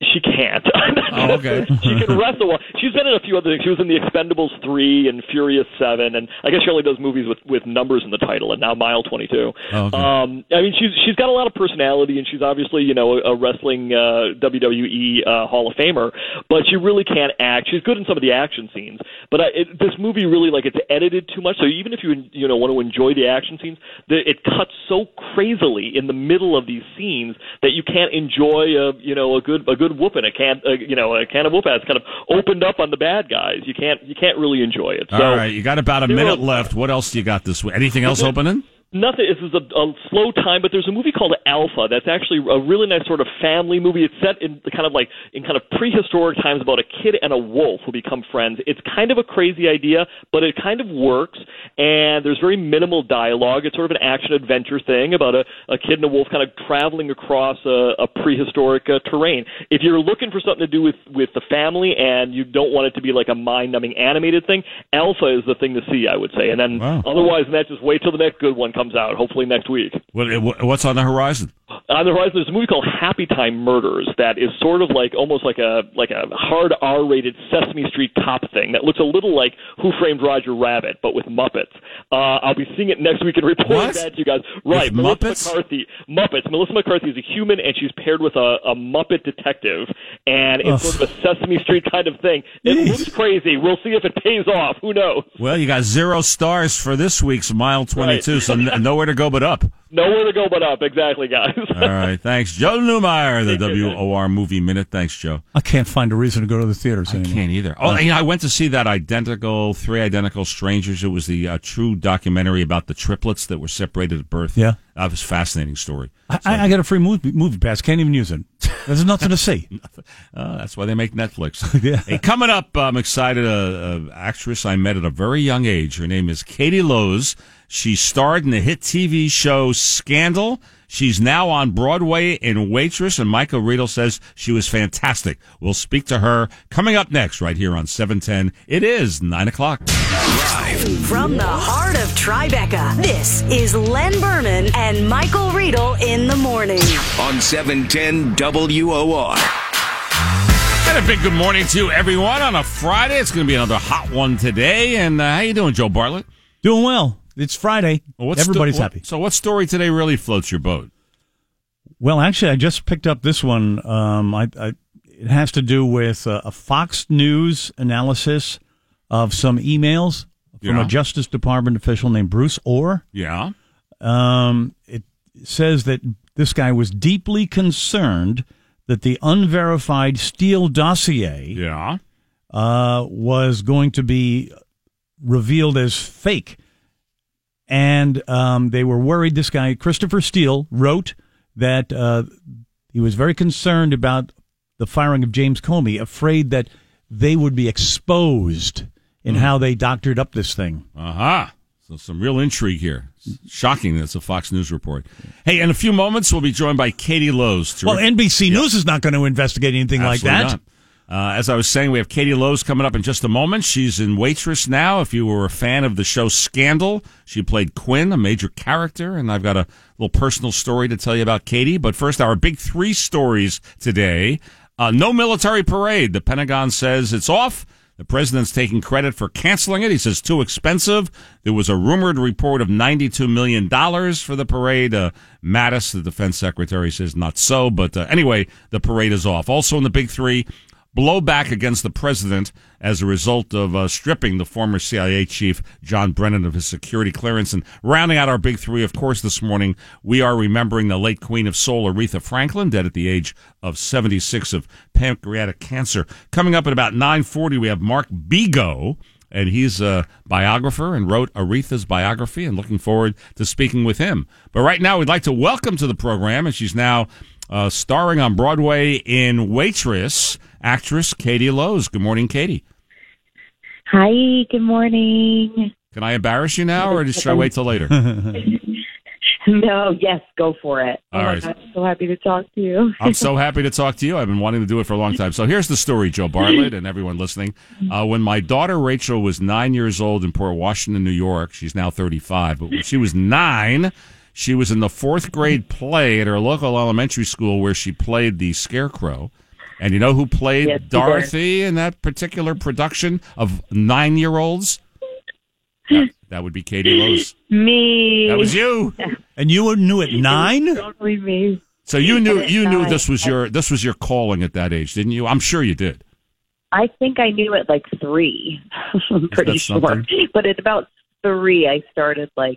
She can't. Oh, okay. She can wrestle well. She's been in a few other things. She was in The Expendables three and Furious seven, and I guess she only does movies with, with numbers in the title, and now Mile twenty-two. Oh, okay. Um, I mean, she's she's got a lot of personality, and she's obviously, you know, a, a wrestling uh, W W E uh, Hall of Famer, but she really can't act. She's good in some of the action scenes, but I, it, this movie really, like, it's edited too much, so even if you, you know, want to enjoy the action scenes, the, it cuts so crazily in the middle of these scenes that you can't enjoy, a, you know, a good a good whooping. A can, uh, you know, a can of whoop has kind of opened up on the bad guys. You can't you can't really enjoy it. So, all right, you got about a minute left. What else do you got this week? Anything else opening? Nothing. This is a, a slow time, but there's a movie called Alpha that's actually a really nice sort of family movie. It's set in kind of like in kind of prehistoric times about a kid and a wolf who become friends. It's kind of a crazy idea, but it kind of works, and there's very minimal dialogue. It's sort of an action-adventure thing about a, a kid and a wolf kind of traveling across a, a prehistoric uh, terrain. If you're looking for something to do with, with the family and you don't want it to be like a mind-numbing animated thing, Alpha is the thing to see, I would say. And then wow. otherwise than that, just wait till the next good one comes out, hopefully next week. What, what's on the horizon? On the horizon, there's a movie called Happy Time Murders that is sort of like almost like a like a hard R-rated Sesame Street cop thing that looks a little like Who Framed Roger Rabbit, but with Muppets. Uh, I'll be seeing it next week and reporting What? that to you guys. Right, With Melissa Muppets? McCarthy. Muppets. Melissa McCarthy is a human, and she's paired with a, a Muppet detective, and it's Ugh. sort of a Sesame Street kind of thing. It Jeez. looks crazy. We'll see if it pays off. Who knows? Well, you got zero stars for this week's Mile twenty-two, Right. so n- nowhere to go but up. Nowhere to go but up. Exactly, guys. All right, thanks. Joe Newmeyer, the W O R Movie Minute. Thanks, Joe. I can't find a reason to go to the theaters I anymore. can't either. Oh, you know, I went to see that identical, Three Identical Strangers. It was the uh, true documentary about the triplets that were separated at birth. Yeah. That was a fascinating story. I, I got a free movie, movie pass. Can't even use it. There's nothing to see. Uh, that's why they make Netflix. Yeah. Hey, coming up, I'm excited. An actress I met at a very young age. Her name is Katie Lowes. She starred in the hit T V show Scandal. She's now on Broadway in Waitress, and Michael Riedel says she was fantastic. We'll speak to her coming up next right here on seven ten. It is nine o'clock. From the heart of Tribeca, this is Len Berman and Michael Riedel in the morning. On seven ten W O R. And a big good morning to everyone on a Friday. It's going to be another hot one today. And uh, how you doing, Joe Bartlett? Doing well. It's Friday. Well, what's Everybody's sto- what- happy. So what story today really floats your boat? Well, actually, I just picked up this one. Um, I, I, it has to do with uh, a Fox News analysis of some emails from Yeah. a Justice Department official named Bruce Orr. Yeah. Um, it says that this guy was deeply concerned that the unverified Steele dossier Yeah. uh, was going to be revealed as fake. And um, they were worried. This guy, Christopher Steele, wrote that uh, he was very concerned about the firing of James Comey, afraid that they would be exposed in Mm. how they doctored up this thing. Aha. So some real intrigue here. Shocking that's a Fox News report. Hey, in a few moments, we'll be joined by Katie Lowes. Well, N B C News is not going to investigate anything Absolutely like that. not. Uh, as I was saying, we have Katie Lowes coming up in just a moment. She's in Waitress now. If you were a fan of the show Scandal, she played Quinn, a major character, and I've got a little personal story to tell you about Katie. But first, our big three stories today. Uh, no military parade. The Pentagon says it's off. The president's taking credit for canceling it. He says too expensive. There was a rumored report of ninety-two million dollars for the parade. Uh, Mattis, the defense secretary, says not so. But uh, anyway, the parade is off. Also in the big three, blowback against the president as a result of uh, stripping the former C I A chief, John Brennan, of his security clearance. And rounding out our big three, of course, this morning, we are remembering the late Queen of Soul, Aretha Franklin, dead at the age of seventy-six of pancreatic cancer. Coming up at about nine forty, we have Mark Bego, and he's a biographer and wrote Aretha's biography, and looking forward to speaking with him. But right now, we'd like to welcome to the program, and she's now uh, starring on Broadway in Waitress, actress Katie Lowes. Good morning, Katie. Hi, good morning. Can I embarrass you now, or should I wait till later? No, yes, go for it. All oh my right. God, I'm so happy to talk to you. I'm so happy to talk to you. I've been wanting to do it for a long time. So here's the story, Joe Bartlett and everyone listening. Uh, when my daughter Rachel was nine years old in Port Washington, New York, she's now thirty-five, but when she was nine, she was in the fourth grade play at her local elementary school where she played the Scarecrow. And you know who played Yes, he Dorothy in that particular production of Nine-Year-Olds? That, that would be Katie Lowes. Me. That was you. And you knew at nine? Totally me. So you knew At you knew nine. this was your this was your calling at that age, didn't you? I'm sure you did. I think I knew at like three. I'm pretty that sure. something? But at about three, I started like,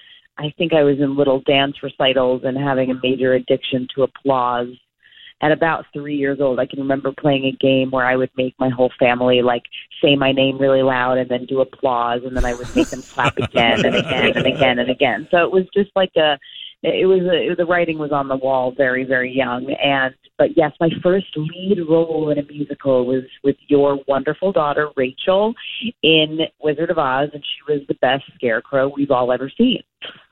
I think I was in little dance recitals and having a major addiction to applause. At about three years old, I can remember playing a game where I would make my whole family like say my name really loud and then do applause, and then I would make them clap again and again and again and again. So it was just like a, it was a, the writing was on the wall very, very young. And but yes, my first lead role in a musical was with your wonderful daughter Rachel in Wizard of Oz, and she was the best scarecrow we've all ever seen.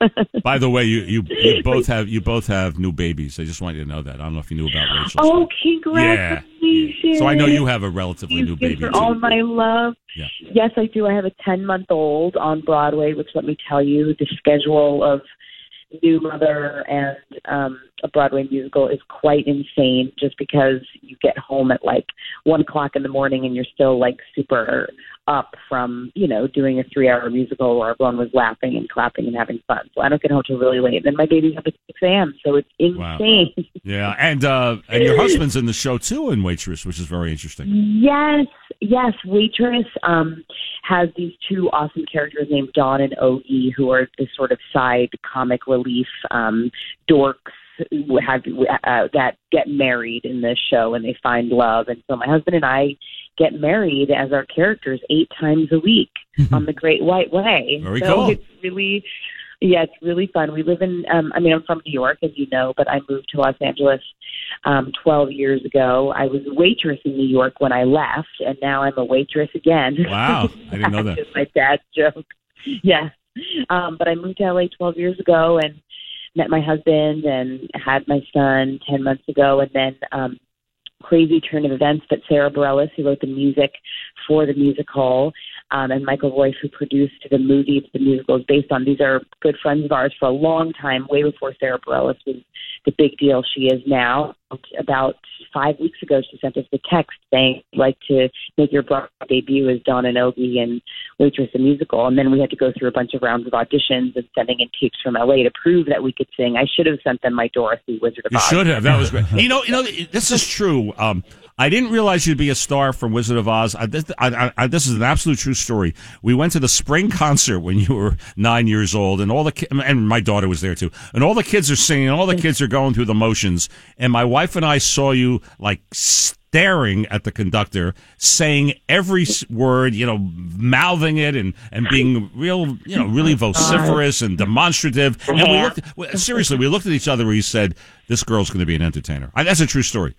By the way, you, you you both have you both have new babies. I just want you to know that. I don't know if you knew about Rachel. Oh, congratulations! So I know you have a relatively You new give baby her too. all my love. Yeah. Yes, I do. I have a ten-month-old on Broadway, which, let me tell you, the schedule of New Mother and um, a Broadway musical is quite insane, just because you get home at like one o'clock in the morning and you're still like super up from, you know, doing a three-hour musical where everyone was laughing and clapping and having fun. So I don't get home till really late. And then my baby's up at six a.m., so it's insane. Wow. Yeah, and uh, and your husband's in the show too in Waitress, which is very interesting. Yes, yes. Waitress um, has these two awesome characters named Dawn and Ogie, who are this sort of side comic relief um, dorks who have uh, that get married in this show, and they find love. And so my husband and I get married as our characters eight times a week on The Great White Way. Very so cool. It's really, yeah, it's really fun. We live in, um, I mean, I'm from New York, as you know, but I moved to Los Angeles um, twelve years ago. I was a waitress in New York when I left, and now I'm a waitress again. Wow, I didn't know that. That's my dad's joke. Yeah. Um, but I moved to L A twelve years ago and met my husband and had my son ten months ago, and then um, crazy turn of events that Sarah Bareilles, who wrote the music for the musical, um, and Michael Royce, who produced the movie the musical is based on. These are good friends of ours for a long time, way before Sarah Bareilles was the big deal she is now. About five weeks ago, she sent us the text saying, "I'd like to make your Broadway debut as Dawn and Ogie and Waitress the musical." And then we had to go through a bunch of rounds of auditions and sending in tapes from L A to prove that we could sing. I should have sent them my Dorothy, Wizard of You Oz. should have. That was great. you know, you know, this is true. Um, I didn't realize you'd be a star from Wizard of Oz. I, this, I, I, this is an absolute true story. We went to the spring concert when you were nine years old, and all the ki- and my daughter was there too. And all the kids are singing, and all the kids are going through the motions. And my wife and I saw you like staring at the conductor, saying every s- word, you know, mouthing it and, and being real, you know, really vociferous and demonstrative. And we looked, we- seriously, we looked at each other and we said, "This girl's going to be an entertainer." I, that's a true story.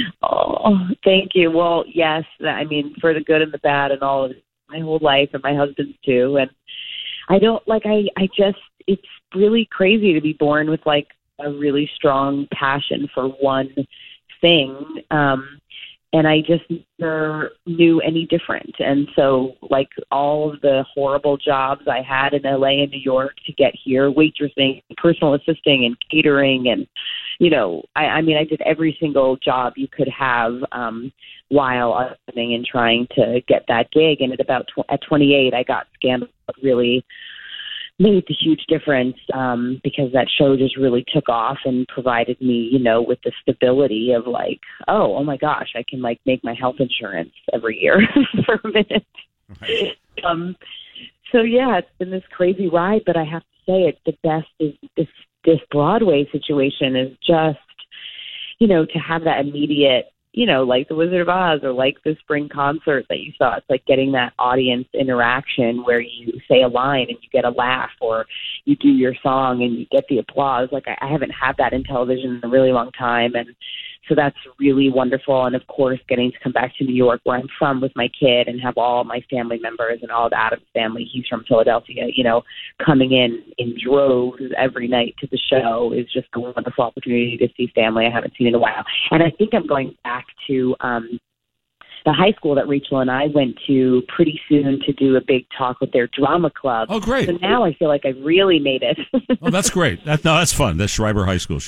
Oh, thank you. Well, yes, I mean, for the good and the bad and all of it, my whole life, and my husband's too. And I don't, like, I, I just, it's really crazy to be born with, like, a really strong passion for one thing. Um, and I just never knew any different. And so, like, all of the horrible jobs I had in L A and New York to get here, waitressing, personal assisting, and catering, and, you know, I, I mean, I did every single job you could have um, while auditioning and trying to get that gig. And at about tw- at twenty-eight, I got Scandal, really made the huge difference um, because that show just really took off and provided me, you know, with the stability of like, oh, oh my gosh, I can like make my health insurance every year for a minute. Right. Um, so yeah, it's been this crazy ride, but I have to say it's the best is this, this Broadway situation is just, you know, to have that immediate, you know, like the Wizard of Oz or like the spring concert that you saw. It's like getting that audience interaction where you say a line and you get a laugh, or you do your song and you get the applause. Like I, I haven't had that in television in a really long time. And so that's really wonderful. And of course, getting to come back to New York where I'm from with my kid and have all my family members and all the Adams family, he's from Philadelphia, you know, coming in in droves every night to the show is just a wonderful opportunity to see family I haven't seen in a while. And I think I'm going back to um, the high school that Rachel and I went to pretty soon to do a big talk with their drama club. Oh, great. So now I feel like I've really made it. Oh, that's great. That, no, that's fun. That's Schreiber High School, sure.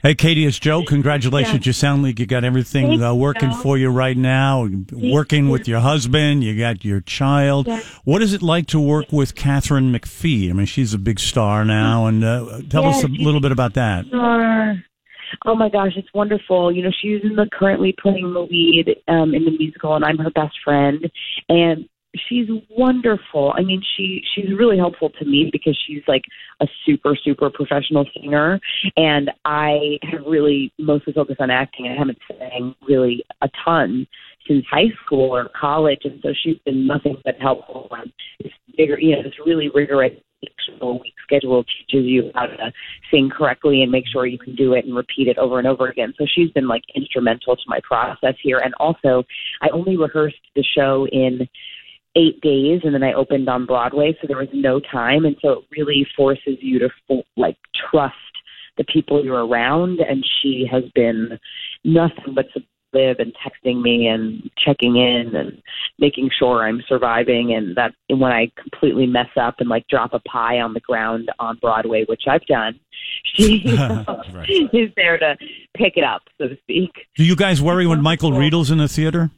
Hey, Katie, it's Joe. Congratulations. Yeah. You sound like you got everything Thank uh, working you. for you right now. Working you. with your husband. You got your child. Yeah. What is it like to work with Catherine McPhee? I mean, she's a big star now. And uh, tell Yeah, us a little bit about that. Sure. Oh my gosh, it's wonderful. You know, she's in the currently playing the lead um, in the musical, and I'm her best friend. And she's wonderful. I mean, she she's really helpful to me because she's like a super super professional singer, and I have really mostly focused on acting. I haven't sang really a ton since high school or college, and so she's been nothing but helpful. And this bigger, you know, this really rigorous week schedule teaches you how to sing correctly and make sure you can do it and repeat it over and over again. So she's been like instrumental to my process here. And also, I only rehearsed the show in eight days, and then I opened on Broadway, so there was no time, and so it really forces you to like trust the people you're around. And she has been nothing but supportive and texting me and checking in and making sure I'm surviving. And that when I completely mess up and like drop a pie on the ground on Broadway, which I've done, she Right. is there to pick it up, so to speak. Do you guys worry when Michael Riedel's in the theater?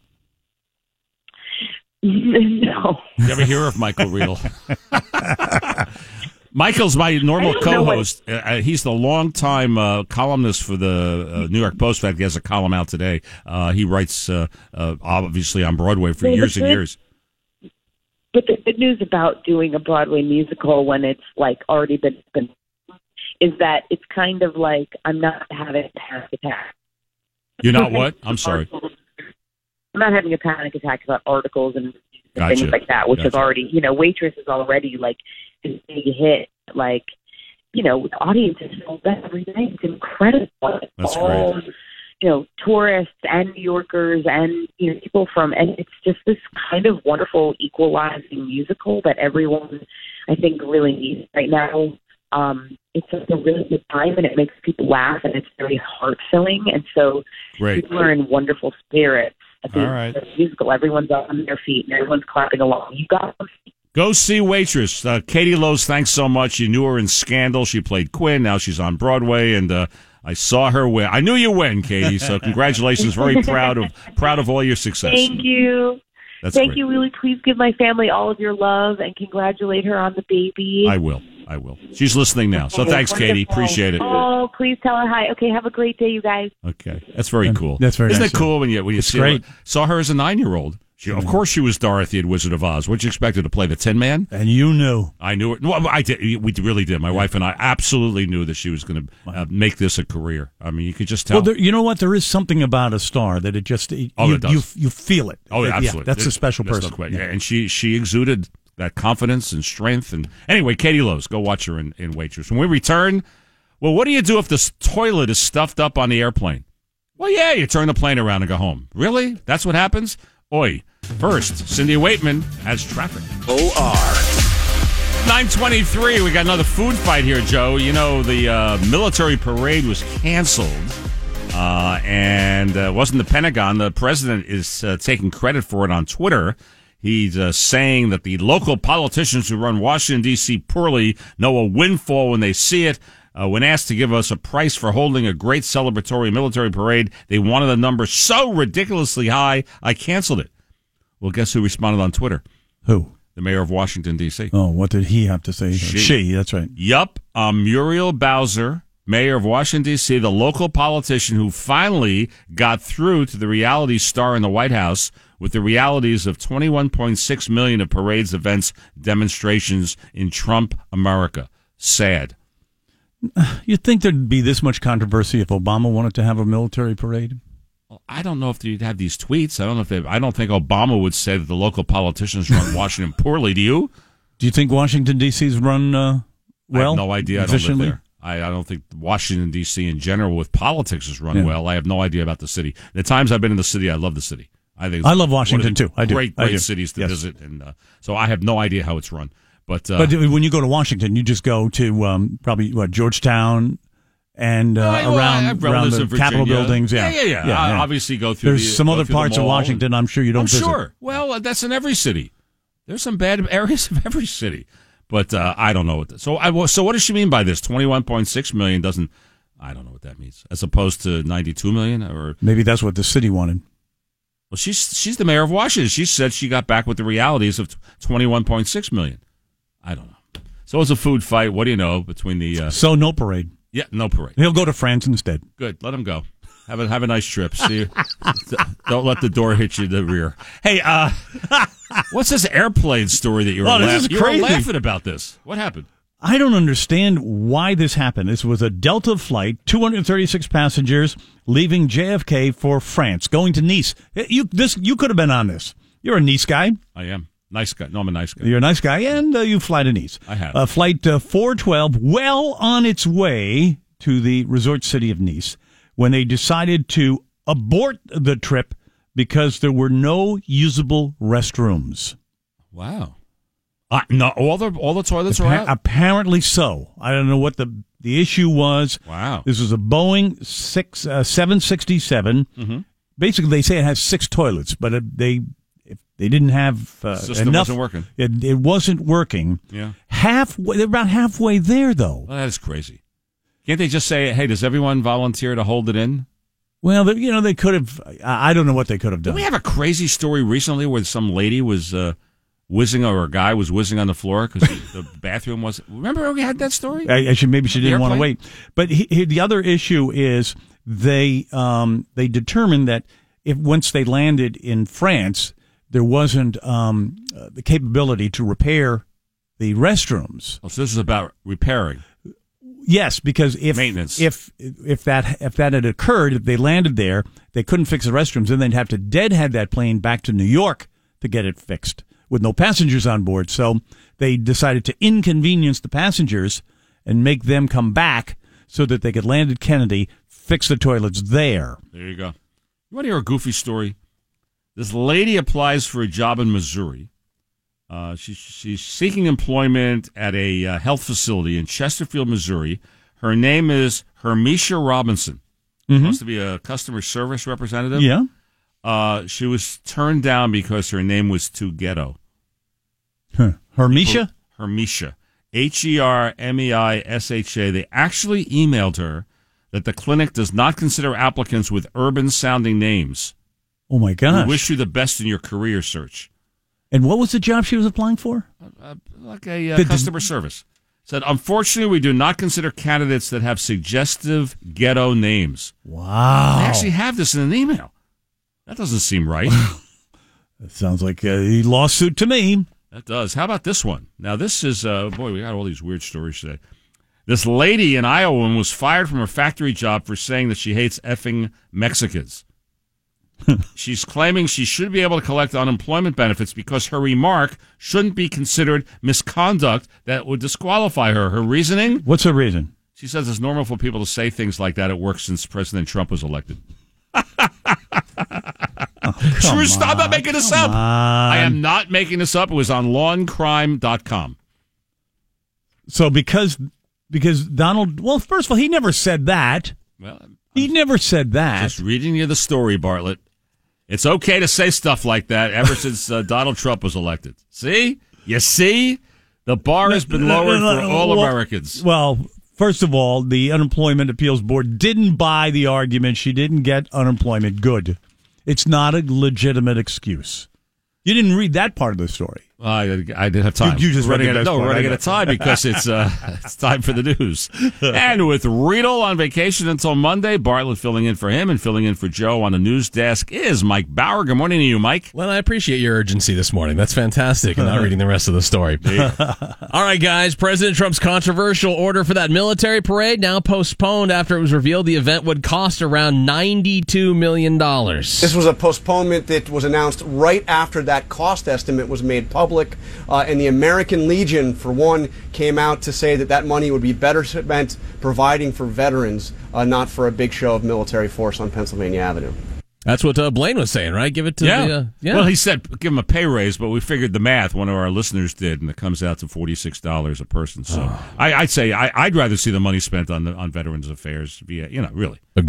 No. You ever hear of Michael Riedel? Michael's my normal co-host. Uh, he's the longtime uh, columnist for the uh, New York Post. In fact, he has a column out today. Uh, he writes, uh, uh, obviously, on Broadway for Well, years the and good- years. But the good news about doing a Broadway musical when it's like already been, been is that it's kind of like I'm not having a panic attack. You're not what? I'm sorry. I'm not having a panic attack about articles and Gotcha. things like that, which Gotcha. is already, you know, Waitress is already like this big hit. Like, you know, with audiences feel that every night. It's incredible. That's All, great. you know, tourists and New Yorkers and, you know, people from, and it's just this kind of wonderful equalizing musical that everyone, I think, really needs right now. Um, it's like a really good time, and it makes people laugh, and it's very heart-filling, and so Great. people are in wonderful spirits at the, All right. the musical. Everyone's on their feet, and everyone's clapping along. You got them. Go see Waitress. Uh, Katie Lowe's, thanks so much. You knew her in Scandal. She played Quinn. Now she's on Broadway, and uh, I saw her win. I knew you win, Katie. So congratulations. Very proud of proud of all your success. Thank you. That's Thank great. you. Really, please give my family all of your love and congratulate her on the baby. I will. I will. She's listening now. So Okay, thanks, Katie. wonderful. Appreciate it. Oh, please tell her hi. Okay, have a great day, you guys. Okay, that's very cool. That's very Isn't nice it cool when you when you It's see great. her? Saw her as a nine year old. She, of course, she was Dorothy in Wizard of Oz. What you expected to play the Tin Man? And you knew. I knew it. Well, I did. We really did. My wife and I absolutely knew that she was going to uh, make this a career. I mean, you could just tell. Well, there, you know what? There is something about a star that it just it, Oh, you, it does. you you feel it. Oh, Yeah, absolutely. that's a It- special there's no person. question. Yeah, and she she exuded that confidence and strength. And anyway, Katie Lowe's, go watch her in, in Waitress. When we return, well, what do you do if the s- toilet is stuffed up on the airplane? Well, yeah, you turn the plane around and go home. Really? That's what happens? Oi. First, Cindy Waitman has traffic. O R. nine twenty-three, we got another food fight here, Joe. You know, the uh, military parade was canceled, uh, and uh, it wasn't the Pentagon. The president is uh, taking credit for it on Twitter. He's uh, saying that the local politicians who run Washington, D C poorly know a windfall when they see it. Uh, when asked to give us a price for holding a great celebratory military parade, they wanted a number so ridiculously high, I canceled it. Well, guess who responded on Twitter? Who? The mayor of Washington, D C Oh, what did he have to say? She. She, that's right. Yup, um, Muriel Bowser, mayor of Washington, D C, the local politician who finally got through to the reality star in the White House with the realities of twenty-one point six million of parades, events, demonstrations in Trump America. Sad. You'd think there'd be this much controversy if Obama wanted to have a military parade? Well, I don't know if you'd have these tweets. I don't know if they, I don't think Obama would say that the local politicians run Washington poorly. Do you? Do you think Washington, D C's run uh, well? I have no idea. I don't live efficiently? there. I, I don't think Washington, D C in general with politics is run Yeah. well. I have no idea about the city. The times I've been in the city, I love the city. I think I love one of Washington, the too. I do. Great, I great do. cities to Yes. visit. and uh, So I have no idea how it's run. But, uh, But when you go to Washington, you just go to um, probably what Georgetown and uh, I- well, I around have around relatives the in Virginia. Capitol buildings. Yeah, Yeah, yeah, yeah. I obviously go through There's the- some go other through the parts of mall Washington I'm sure you don't I'm visit. sure. Well, uh, that's in every city. There's some bad areas of every city. But uh, I don't know what this. So, I, so what does she mean by this? twenty-one point six million doesn't I don't know what that means. As opposed to ninety-two million dollars? Or Maybe that's what the city wanted. Well, she's she's the mayor of Washington. She said she got back with the realities of twenty-one point six million dollars. I don't know. So it's a food fight. What do you know between the... Uh, so no parade. Yeah, no parade. He'll go to France instead. Good. Let him go. Have a have a nice trip. See you. Don't let the door hit you in the rear. Hey, uh, what's this airplane story that you were, oh, this laugh- is you were crazy. laughing about this? What happened? I don't understand why this happened. This was a Delta flight, two hundred thirty-six passengers leaving J F K for France, going to Nice. You this you could have been on this. You're a Nice guy. I am. Nice guy. No, I'm a nice guy. You're a nice guy, and uh, you fly to Nice. I have. Uh, flight uh, four twelve, well on its way to the resort city of Nice, when they decided to abort the trip because there were no usable restrooms. Wow. Uh, no, all the all the toilets Appa- are out? Apparently so. I don't know what the the issue was. Wow. This was a Boeing six uh, seven sixty-seven. Mhm. Basically, they say it has six toilets, but uh, they if they didn't have uh, System enough. wasn't working. It, it wasn't working. Yeah. Halfway, they're about halfway there, though. Well, that is crazy. Can't they just say, hey, does everyone volunteer to hold it in? Well, they, you know, they could have. I I don't know what they could have Did done. we have a crazy story recently where some lady was uh, whizzing, or a guy was whizzing on the floor because the bathroom was... Remember we had that story? I, I should, maybe she The didn't want to airplane? wait. But he, he, the other issue is they um, they determined that if once they landed in France, there wasn't um, uh, the capability to repair the restrooms. Oh, so this is about repairing. Yes, because if Maintenance. if if that if that had occurred, if they landed there, they couldn't fix the restrooms, then they'd have to deadhead that plane back to New York to get it fixed with no passengers on board. So they decided to inconvenience the passengers and make them come back so that they could land at Kennedy, fix the toilets there. There you go. You want to hear a goofy story? This lady applies for a job in Missouri. Uh, she, she's seeking employment at a uh, health facility in Chesterfield, Missouri. Her name is Hermisha Robinson. Mhm. Supposed to be a customer service representative. Yeah. Uh, she was turned down because her name was too ghetto. Huh. Hermisha? Her- Hermisha. H E R M E I S H A. They actually emailed her that the clinic does not consider applicants with urban-sounding names. Oh, my gosh. We wish you the best in your career search. And what was the job she was applying for? Uh, like a uh, Did- customer service. Said, unfortunately, we do not consider candidates that have suggestive ghetto names. Wow. They actually have this in an email. That doesn't seem right. That sounds like a lawsuit to me. That does. How about this one? Now, this is, uh, boy, we got all these weird stories today. This lady in Iowa was fired from her factory job for saying that she hates effing Mexicans. She's claiming she should be able to collect unemployment benefits because her remark shouldn't be considered misconduct that would disqualify her. Her reasoning? What's her reason? She says it's normal for people to say things like that at work since President Trump was elected. True, stop! I'm not making this up. on. I am not making this up. It was on law and crime dot com. So because because Donald, well, first of all, he never said that. Well, he never said that. Just reading you the story, Bartlett. It's okay to say stuff like that ever since uh, Donald Trump was elected. See? You see? The bar has been lowered for all Well- Americans. Well, first of all, the Unemployment Appeals Board didn't buy the argument. She didn't get unemployment. Good. It's not a legitimate excuse. You didn't read that part of the story. I, I didn't have time. You- you just read running the out, best no, part. running I out of time because it's uh, it's time for the news. And with Riedel on vacation until Monday, Bartlett filling in for him and filling in for Joe on the news desk is Mike Bauer. Good morning to you, Mike. Well, I appreciate your urgency this morning. That's fantastic. And not reading the rest of the story. All right, guys. President Trump's controversial order for that military parade now postponed after it was revealed the event would cost around ninety-two million dollars. This was a postponement that was announced right after that cost estimate was made public. Uh, and the American Legion, for one, came out to say that that money would be better spent providing for veterans, uh, not for a big show of military force on Pennsylvania Avenue. That's what uh, Blaine was saying, right? Give it to Yeah. the... Uh, yeah. Well, he said give him a pay raise, but we figured the math. One of our listeners did, and it comes out to forty-six dollars a person. So I, I'd say I, I'd rather see the money spent on the, on Veterans Affairs via, you know, really. Agreed.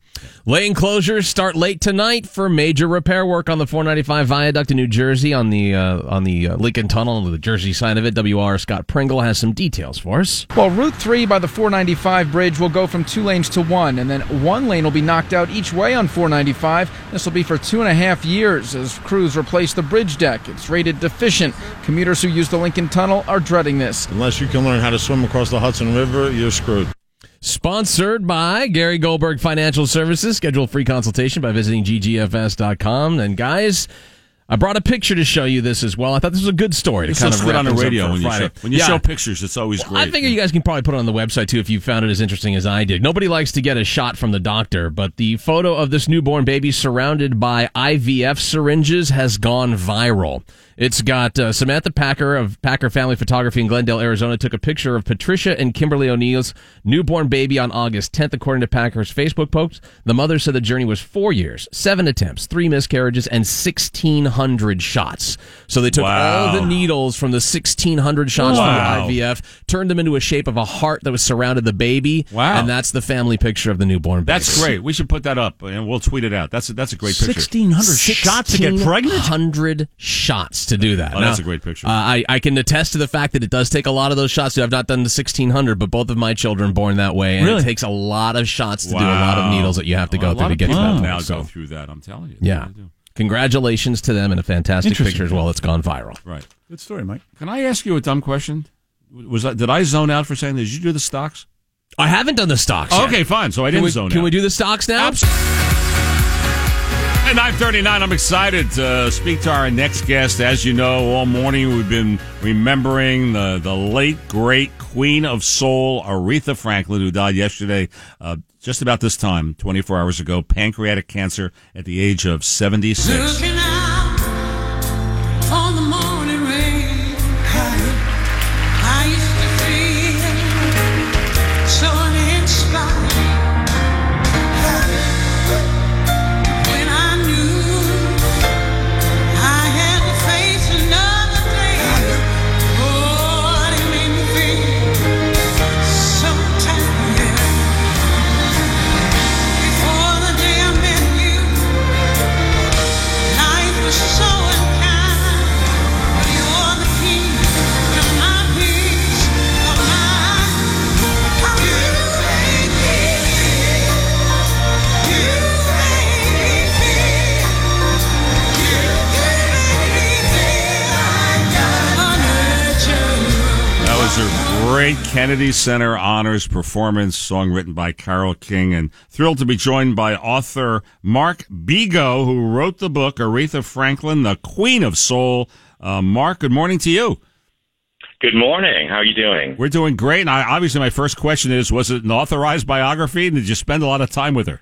Lane closures start late tonight for major repair work on the four ninety-five viaduct in New Jersey on the uh, on the uh, Lincoln Tunnel on the Jersey side of it. W R Scott Pringle has some details for us. Well, Route three by the four ninety-five bridge will go from two lanes to one, and then one lane will be knocked out each way on four ninety-five. This will be for two and a half years as crews replace the bridge deck. It's rated deficient. Commuters who use the Lincoln Tunnel are dreading this. Unless you can learn how to swim across the Hudson River, you're screwed. Sponsored by Gary Goldberg Financial Services. Schedule a free consultation by visiting G G F S dot com. And guys, I brought a picture to show you this as well. I thought this was a good story to It's kind so of good wrap on the things up radio for when you, Friday. show, when you Yeah. show pictures. It's always Well, great. I figure you guys can probably put it on the website too if you found it as interesting as I did. Nobody likes to get a shot from the doctor, but the photo of this newborn baby surrounded by I V F syringes has gone viral. It's got uh, Samantha Packer of Packer Family Photography in Glendale, Arizona, took a picture of Patricia and Kimberly O'Neill's newborn baby on August tenth, according to Packer's Facebook post. The mother said the journey was four years, seven attempts, three miscarriages, and sixteen hundred shots. So they took Wow. all the needles from the sixteen hundred shots Wow. from the I V F, turned them into a shape of a heart that was surrounded the baby. Wow. And that's the family picture of the newborn baby. That's great. We should put that up, and we'll tweet it out. That's a, that's a great picture. sixteen hundred shots to get pregnant? sixteen hundred shots to do that. Oh, that's Now, a great picture. Uh, I, I can attest to the fact that it does take a lot of those shots. I've not done the sixteen hundred, but both of my children born that way, and Really? it takes a lot of shots to do a lot of Wow. needles that you have to Well, go a through lot to of get to people that. now So, go through that. I'm telling you. yeah. They do. Congratulations to them and a fantastic Interesting. picture as well. It's gone viral. Right. Good story, Mike. Can I ask you a dumb question? Was I, did I zone out for saying that? Did you do the stocks? I haven't done the stocks yet. Okay, fine. So I Can didn't we, zone can out. we do the stocks now? At nine thirty-nine, I'm excited to speak to our next guest. As you know, all morning we've been remembering the, the late, great Queen of Soul, Aretha Franklin, who died yesterday, uh, just about this time, twenty-four hours ago, pancreatic cancer at the age of seventy-six. Looking out on the morning rain, I used to feel so uninspired when I knew I had to face another day. Oh, it made me feel so tired. Before the day I met you, life was so unkind, but you're the key to my peace of mind. How you make me feel, you make me feel, you make me feel like I'm unnatural. That was a great Kennedy Center Honors performance, song written by Carole King, and thrilled to be joined by author Mark Bego, who wrote the book Aretha Franklin, the Queen of Soul. Uh, Mark, good morning to you. Good morning. How are you doing? We're doing great. And I, obviously, my first question is: was it an authorized biography? And did you spend a lot of time with her?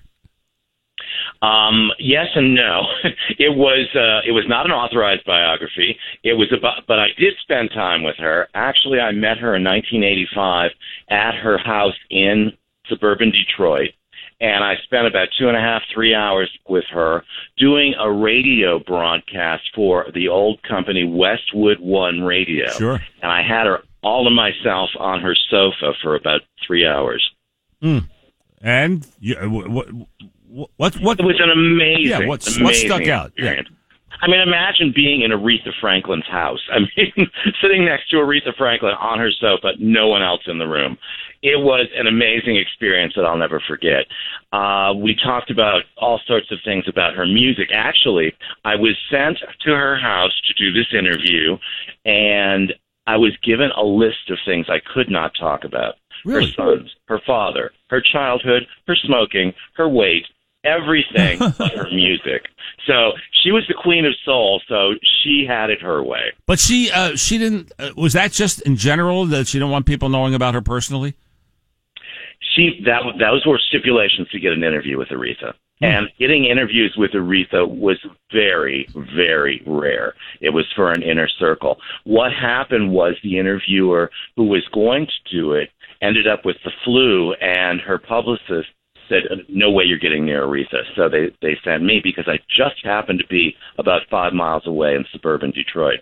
Um, yes and no. It was uh, it was not an authorized biography. It was about, but I did spend time with her. Actually, I met her in nineteen eighty-five at her house in suburban Detroit, and I spent about two and a half, three hours with her doing a radio broadcast for the old company Westwood One Radio. Sure. And I had her all to myself on her sofa for about three hours. Mm. And you, what, what, what, what? It was an amazing, Yeah, what's, amazing what stuck out? Yeah. experience. I mean, imagine being in Aretha Franklin's house. I mean, sitting next to Aretha Franklin on her sofa, no one else in the room. It was an amazing experience that I'll never forget. Uh, we talked about all sorts of things about her music. Actually, I was sent to her house to do this interview, and I was given a list of things I could not talk about. Really? Her sons, her father, her childhood, her smoking, her weight, everything but her music. So she was the Queen of Soul, so she had it her way. But she, uh, she didn't. Uh, was that just in general that she didn't want people knowing about her personally? She that those were stipulations to get an interview with Aretha. And getting interviews with Aretha was very, very rare. It was for an inner circle. What happened was the interviewer who was going to do it ended up with the flu, and her publicist said, no way you're getting near Aretha. So they, they sent me because I just happened to be about five miles away in suburban Detroit.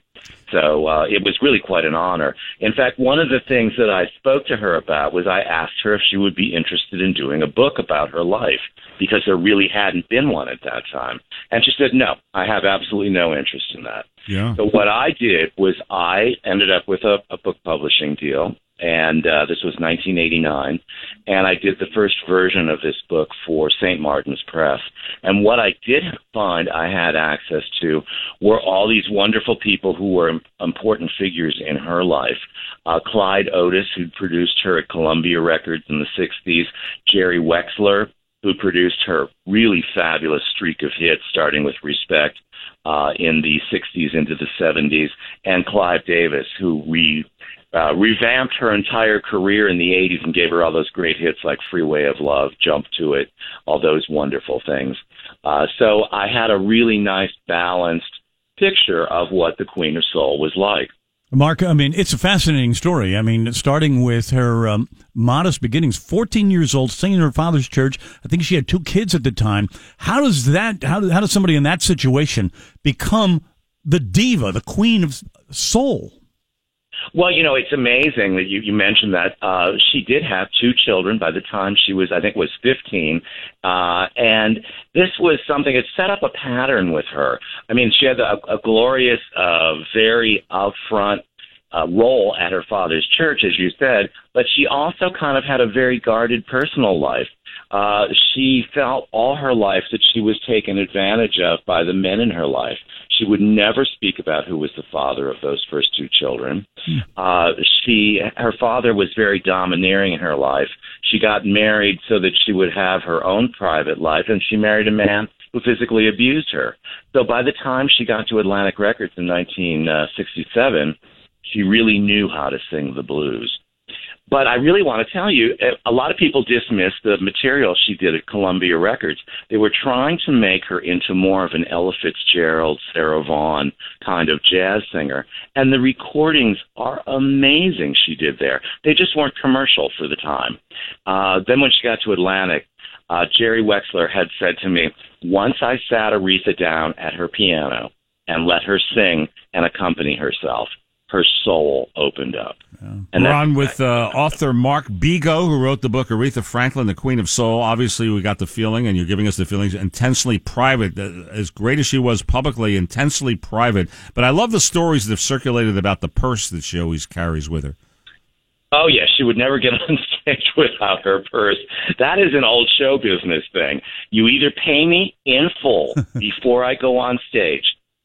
So uh, it was really quite an honor. In fact, one of the things that I spoke to her about was I asked her if she would be interested in doing a book about her life, because there really hadn't been one at that time. And she said, no, I have absolutely no interest in that. Yeah. So what I did was I ended up with a, a book publishing deal, and uh, this was nineteen eighty-nine, and I did the first version of this book for Saint Martin's Press. And what I did find I had access to were all these wonderful people who were im- important figures in her life. Uh, Clyde Otis, who produced her at Columbia Records in the sixties, Jerry Wexler, who produced her really fabulous streak of hits, starting with Respect uh, in the sixties into the seventies, and Clive Davis, who we uh, revamped her entire career in the eighties and gave her all those great hits like Freeway of Love, Jump to It, all those wonderful things. Uh, so I had a really nice, balanced picture of what the Queen of Soul was like. Mark, I mean, it's a fascinating story. I mean, starting with her um, modest beginnings, fourteen years old, singing in her father's church. I think she had two kids at the time. How does that, how, how does somebody in that situation become the diva, the Queen of Soul? Well, you know, it's amazing that you, you mentioned that. Uh, she did have two children by the time she was, I think, was fifteen. Uh, and this was something, it set up a pattern with her. I mean, she had a, a glorious, uh, very upfront uh, role at her father's church, as you said, but she also kind of had a very guarded personal life. Uh, she felt all her life that she was taken advantage of by the men in her life. She would never speak about who was the father of those first two children. Uh, she, her father was very domineering in her life. She got married so that she would have her own private life, and she married a man who physically abused her. So by the time she got to Atlantic Records in nineteen sixty-seven, she really knew how to sing the blues. But I really want to tell you, a lot of people dismissed the material she did at Columbia Records. They were trying to make her into more of an Ella Fitzgerald, Sarah Vaughan kind of jazz singer. And the recordings are amazing she did there. They just weren't commercial for the time. Uh, then when she got to Atlantic, uh, Jerry Wexler had said to me, once I sat Aretha down at her piano and let her sing and accompany herself, her soul opened up. Yeah. And we're on with uh, author Mark Bego, who wrote the book Aretha Franklin, The Queen of Soul. Obviously, we got the feeling, and you're giving us the feelings, intensely private. Uh, as great as she was publicly, intensely private. But I love the stories that have circulated about the purse that she always carries with her. Oh, yeah, she would never get on stage without her purse. That is an old show business thing. You either pay me in full before I go on stage,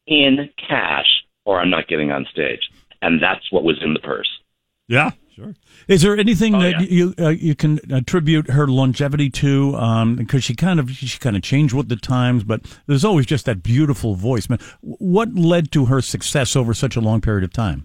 in cash, or I'm not getting on stage. And that's what was in the purse. Yeah, sure. Is there anything Oh, that yeah. you uh, you can attribute her longevity to? Um, because she kind of she kind of changed with the times, but there's always just that beautiful voice. Man, what led to her success over such a long period of time?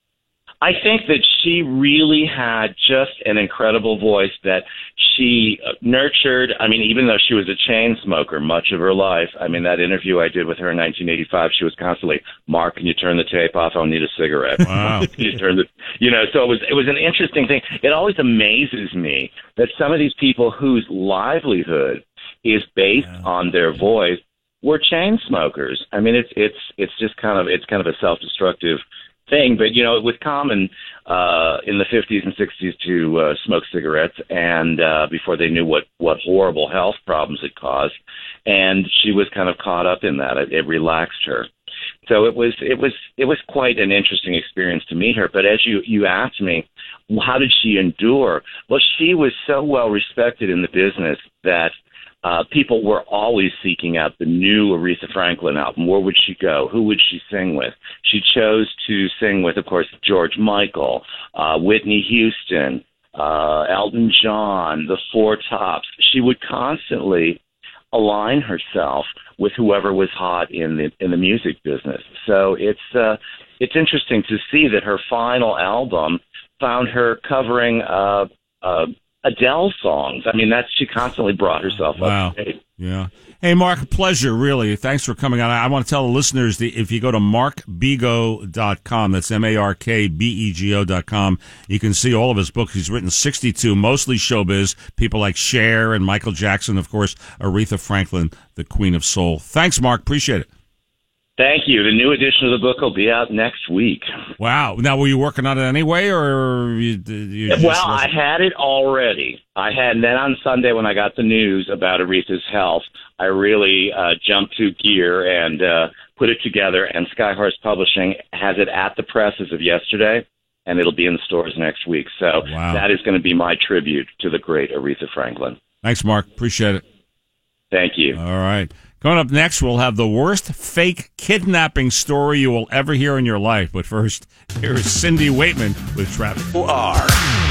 I think that she really had just an incredible voice that she nurtured. I mean, even though she was a chain smoker much of her life, I mean, that interview I did with her in nineteen eighty-five, she was constantly, Mark, can you turn the tape off? I'll need a cigarette. Wow. Can you turn the, you know, so it was, it was an interesting thing. It always amazes me that some of these people whose livelihood is based yeah. on their voice were chain smokers. I mean, it's, it's, it's just kind of, it's kind of a self-destructive thing, but you know, it was common uh, in the fifties and sixties to uh, smoke cigarettes, and uh, before they knew what what horrible health problems it caused, and she was kind of caught up in that. It, it relaxed her, so it was it was it was quite an interesting experience to meet her. But as you you asked me, how did she endure? Well, she was so well respected in the business that Uh, people were always seeking out the new Aretha Franklin album. Where would she go? Who would she sing with? She chose to sing with, of course, George Michael, uh, Whitney Houston, uh, Elton John, the Four Tops. She would constantly align herself with whoever was hot in the in the music business. So it's uh, it's interesting to see that her final album found her covering uh, uh, Adele songs. I mean, that's she constantly brought herself Wow. up to date. Yeah. Hey, Mark, pleasure, really. Thanks for coming on. I, I want to tell the listeners that if you go to mark bego dot com, that's M A R K B E G O dot com, you can see all of his books. He's written sixty-two, mostly showbiz, people like Cher and Michael Jackson, of course, Aretha Franklin, the Queen of Soul. Thanks, Mark. Appreciate it. Thank you. The new edition of the book will be out next week. Wow. Now, were you working on it anyway, or you? you just Well, I had it already. I had, and then on Sunday when I got the news about Aretha's health, I really uh, jumped to gear and uh, put it together. And Skyhorse Publishing has it at the press as of yesterday, and it'll be in the stores next week. So Wow. that is going to be my tribute to the great Aretha Franklin. Thanks, Mark. Appreciate it. Thank you. All right. Coming up next, we'll have the worst fake kidnapping story you will ever hear in your life. But first, here's Cindy Waitman with traffic. are.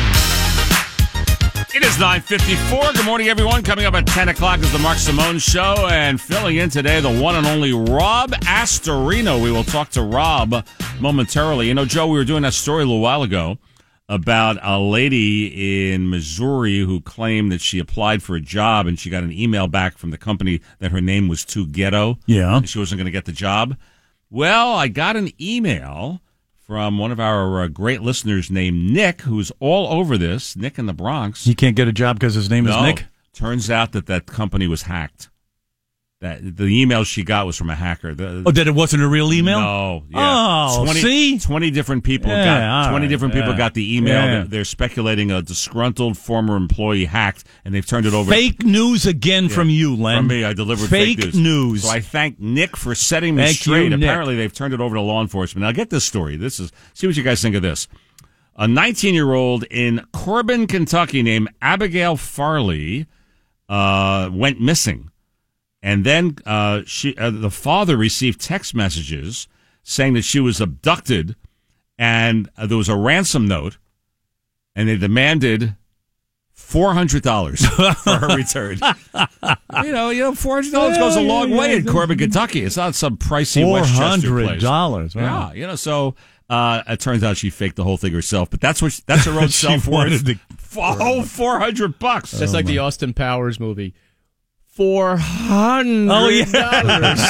It is nine fifty-four. Good morning, everyone. Coming up at ten o'clock is the Mark Simone Show. And filling in today, the one and only Rob Astorino. We will talk to Rob momentarily. You know, Joe, we were doing that story a little while ago about a lady in Missouri who claimed that she applied for a job and she got an email back from the company that her name was too ghetto. Yeah. And she wasn't going to get the job. Well, I got an email from one of our uh, great listeners named Nick, who's all over this, Nick in the Bronx. He can't get a job because his name No. is Nick? Turns out that that company was hacked. That the email she got was from a hacker. The, Oh, that it wasn't a real email? No. Yeah. Oh, twenty, see? twenty different people Yeah, got all twenty right, different people yeah. got the email. Yeah. They're, they're speculating a disgruntled former employee hacked, and they've turned it over. Fake news again Yeah, from you, Len. From me, I delivered fake, fake news. news. So I thank Nick for setting me Thank straight. you, Nick. Apparently, they've turned it over to law enforcement. Now, get this story. This is see what you guys think of this. A nineteen-year-old in Corbin, Kentucky, named Abigail Farley, uh, went missing. And then uh, she, uh, the father received text messages saying that she was abducted, and uh, there was a ransom note, and they demanded four hundred dollars for her return. you know, you know, four hundred dollars goes a long Yeah, way yeah, in yeah. Corbin, Kentucky. It's not some pricey Four Westchester hundred place. dollars. Yeah, Wow. you know, so uh, it turns out she faked the whole thing herself. But that's what she, that's her own She self wanted worth. to- A whole four hundred bucks. That's like the Austin Powers movie. Four hundred Oh, dollars.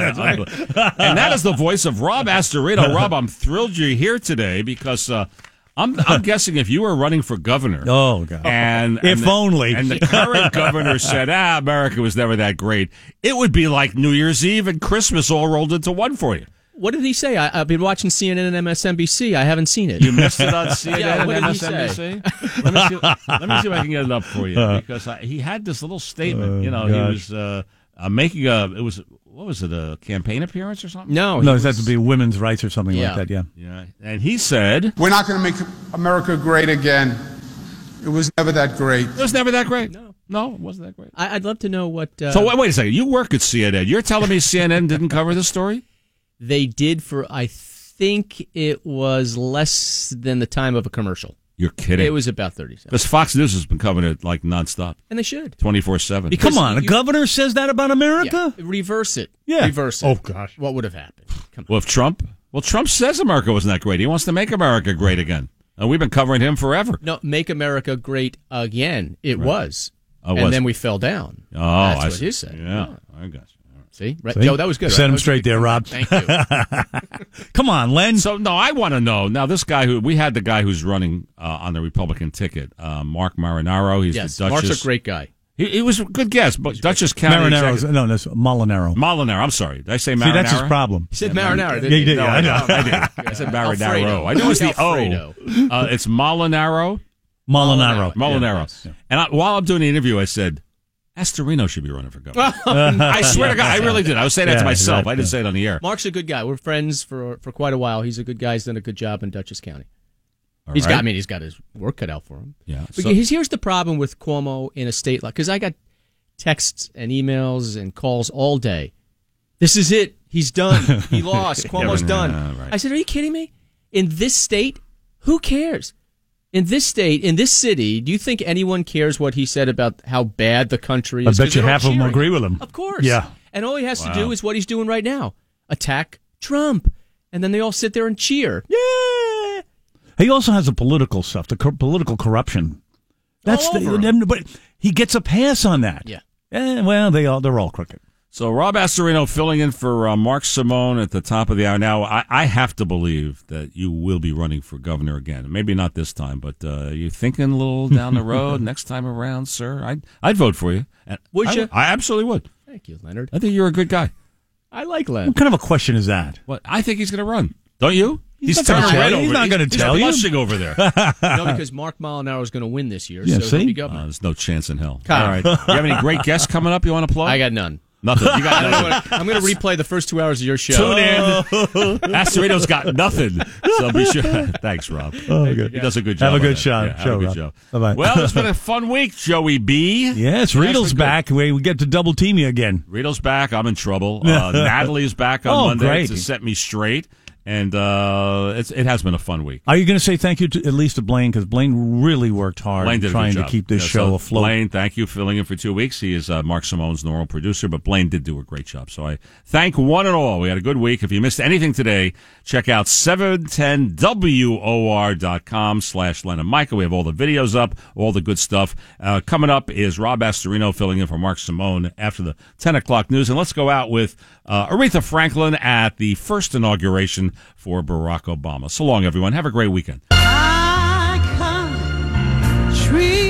And that is the voice of Rob Astorino. Rob, I'm thrilled you're here today because uh, I'm, I'm guessing if you were running for governor. Oh, God. And, If and the- only. And the current governor said, ah, America was never that great. It would be like New Year's Eve and Christmas all rolled into one for you. What did he say? I, I've been watching C N N and M S N B C. I haven't seen it. You missed it on C N N Yeah, and what did he M S N B C? say? Let me, see, let me see if I can get it up for you Uh. because I, he had this little statement. Oh, you know, he gosh. was uh, uh, making a. It was what was it? A campaign appearance or something? No, No, it has to be women's rights or something Yeah. like that, yeah. Yeah, and he said We're not going to make America great again. It was never that great. it was never that great. No, no, it wasn't that great. I, I'd love to know what. Uh, So wait, wait a second. You work at C N N. You're telling me C N N didn't cover this story? they did for, I think it was less than the time of a commercial. You're kidding. It was about thirty seconds. Because Fox News has been covering it like nonstop, And they should. twenty-four seven. Because Come on, you- a governor says that about America? Yeah, reverse it. Yeah. Reverse it. Oh, gosh. What would have happened? Come on. Well, if Trump, well, Trump says America wasn't that great. He wants to make America great again. And we've been covering him forever. No, make America great again. It was. Oh, and was. then we fell down. Oh, That's I what see. he said. Yeah, I got you. See? Right. See? Joe, that was good. Set right? him That was straight good. there, Rob. Thank you. Come on, Len. So no, I want to know now. This guy who we had the guy who's running uh, on the Republican ticket, uh, Mark Marinaro. He's yes, the Duchess. Mark's a great guy. He, he was a good guess, but Dutchess County Marinaro's, executive- no, that's Molinaro. Molinaro. I'm sorry. Did I say Marinaro? See, that's his problem. He said Yeah, marinara, Mar- didn't Yeah, he? you did, No, yeah, I, I know. know. I did. I said Marinaro. Alfredo. I know it's the Alfredo. O. Uh, it's Molinaro. Molinaro. Molinaro. Yeah. And I, while I'm doing the interview, I said, Astorino should be running for governor. Oh, I swear to God, I really did. I was saying that Yeah, to myself. exactly. I didn't say it on the air. Mark's a good guy. We're friends for for quite a while. He's a good guy. He's done a good job in Dutchess County. All He's right. got. I mean, he's got his work cut out for him. Yeah. But So- here's, here's the problem with Cuomo in a state like because I got texts and emails and calls all day. This is it. He's done. He lost. Cuomo's but- done. uh, right. I said, are you kidding me? In this state, who cares? In this state, in this city, do you think anyone cares what he said about how bad the country I is? bet 'Cause you they're all half of them cheering. agree with him. Of course. Yeah. And all he has Wow. to do is what he's doing right now. Attack Trump. And then they all sit there and cheer. Yeah. He also has the political stuff, the co- political corruption. That's All the, over him. but he gets a pass on that. Yeah. Eh, well, they all they're all crooked. So Rob Astorino filling in for uh, Mark Simone at the top of the hour. Now, I, I have to believe that you will be running for governor again. Maybe not this time, but uh, you thinking a little down the road next time around, sir? I'd, I'd vote for you. And Would I you? I absolutely would. Thank you, Leonard. I think you're a good guy. I like Len. What kind of a question is that? What? I think he's going to run. Don't you? He's He's not gonna turning tell red you. over He's not there. gonna tell you. He's blushing over there. No, because Mark Molinaro is going to win this year. Yeah, so see? he'll be governor. Uh, there's no chance in hell. Kyle. All right. You have any great guests coming up you want to plug? I got none. Nothing. You got I don't know nothing. what- I'm going to replay the first two hours of your show. Tune in. Astorino's got nothing. So be sure. Thanks, Rob. Oh, good. He does a good job. Have a on good that. show. Yeah, have show, a good Rob. show. Bye-bye. Well, it's been a fun week, Joey B. Yes, Yeah, Riedel's it's been back. We, we get to double team you again. Riedel's back. I'm in trouble. Uh, Natalie's back on Oh, Monday great. to set me straight. And uh, it's, it has been a fun week. Are you going to say thank you to, at least to Blaine? Because Blaine really worked hard Blaine did a trying good to job. keep this Yeah, show so afloat. Blaine, thank you for filling in for two weeks. He is uh, Mark Simone's normal producer, but Blaine did do a great job. So I thank one and all. We had a good week. If you missed anything today, check out seven ten W O R dot com slash Len and Michael. We have all the videos up, all the good stuff. Uh, coming up is Rob Astorino filling in for Mark Simone after the ten o'clock news. And let's go out with uh, Aretha Franklin at the first inauguration for Barack Obama. So long, everyone. Have a great weekend. I come tree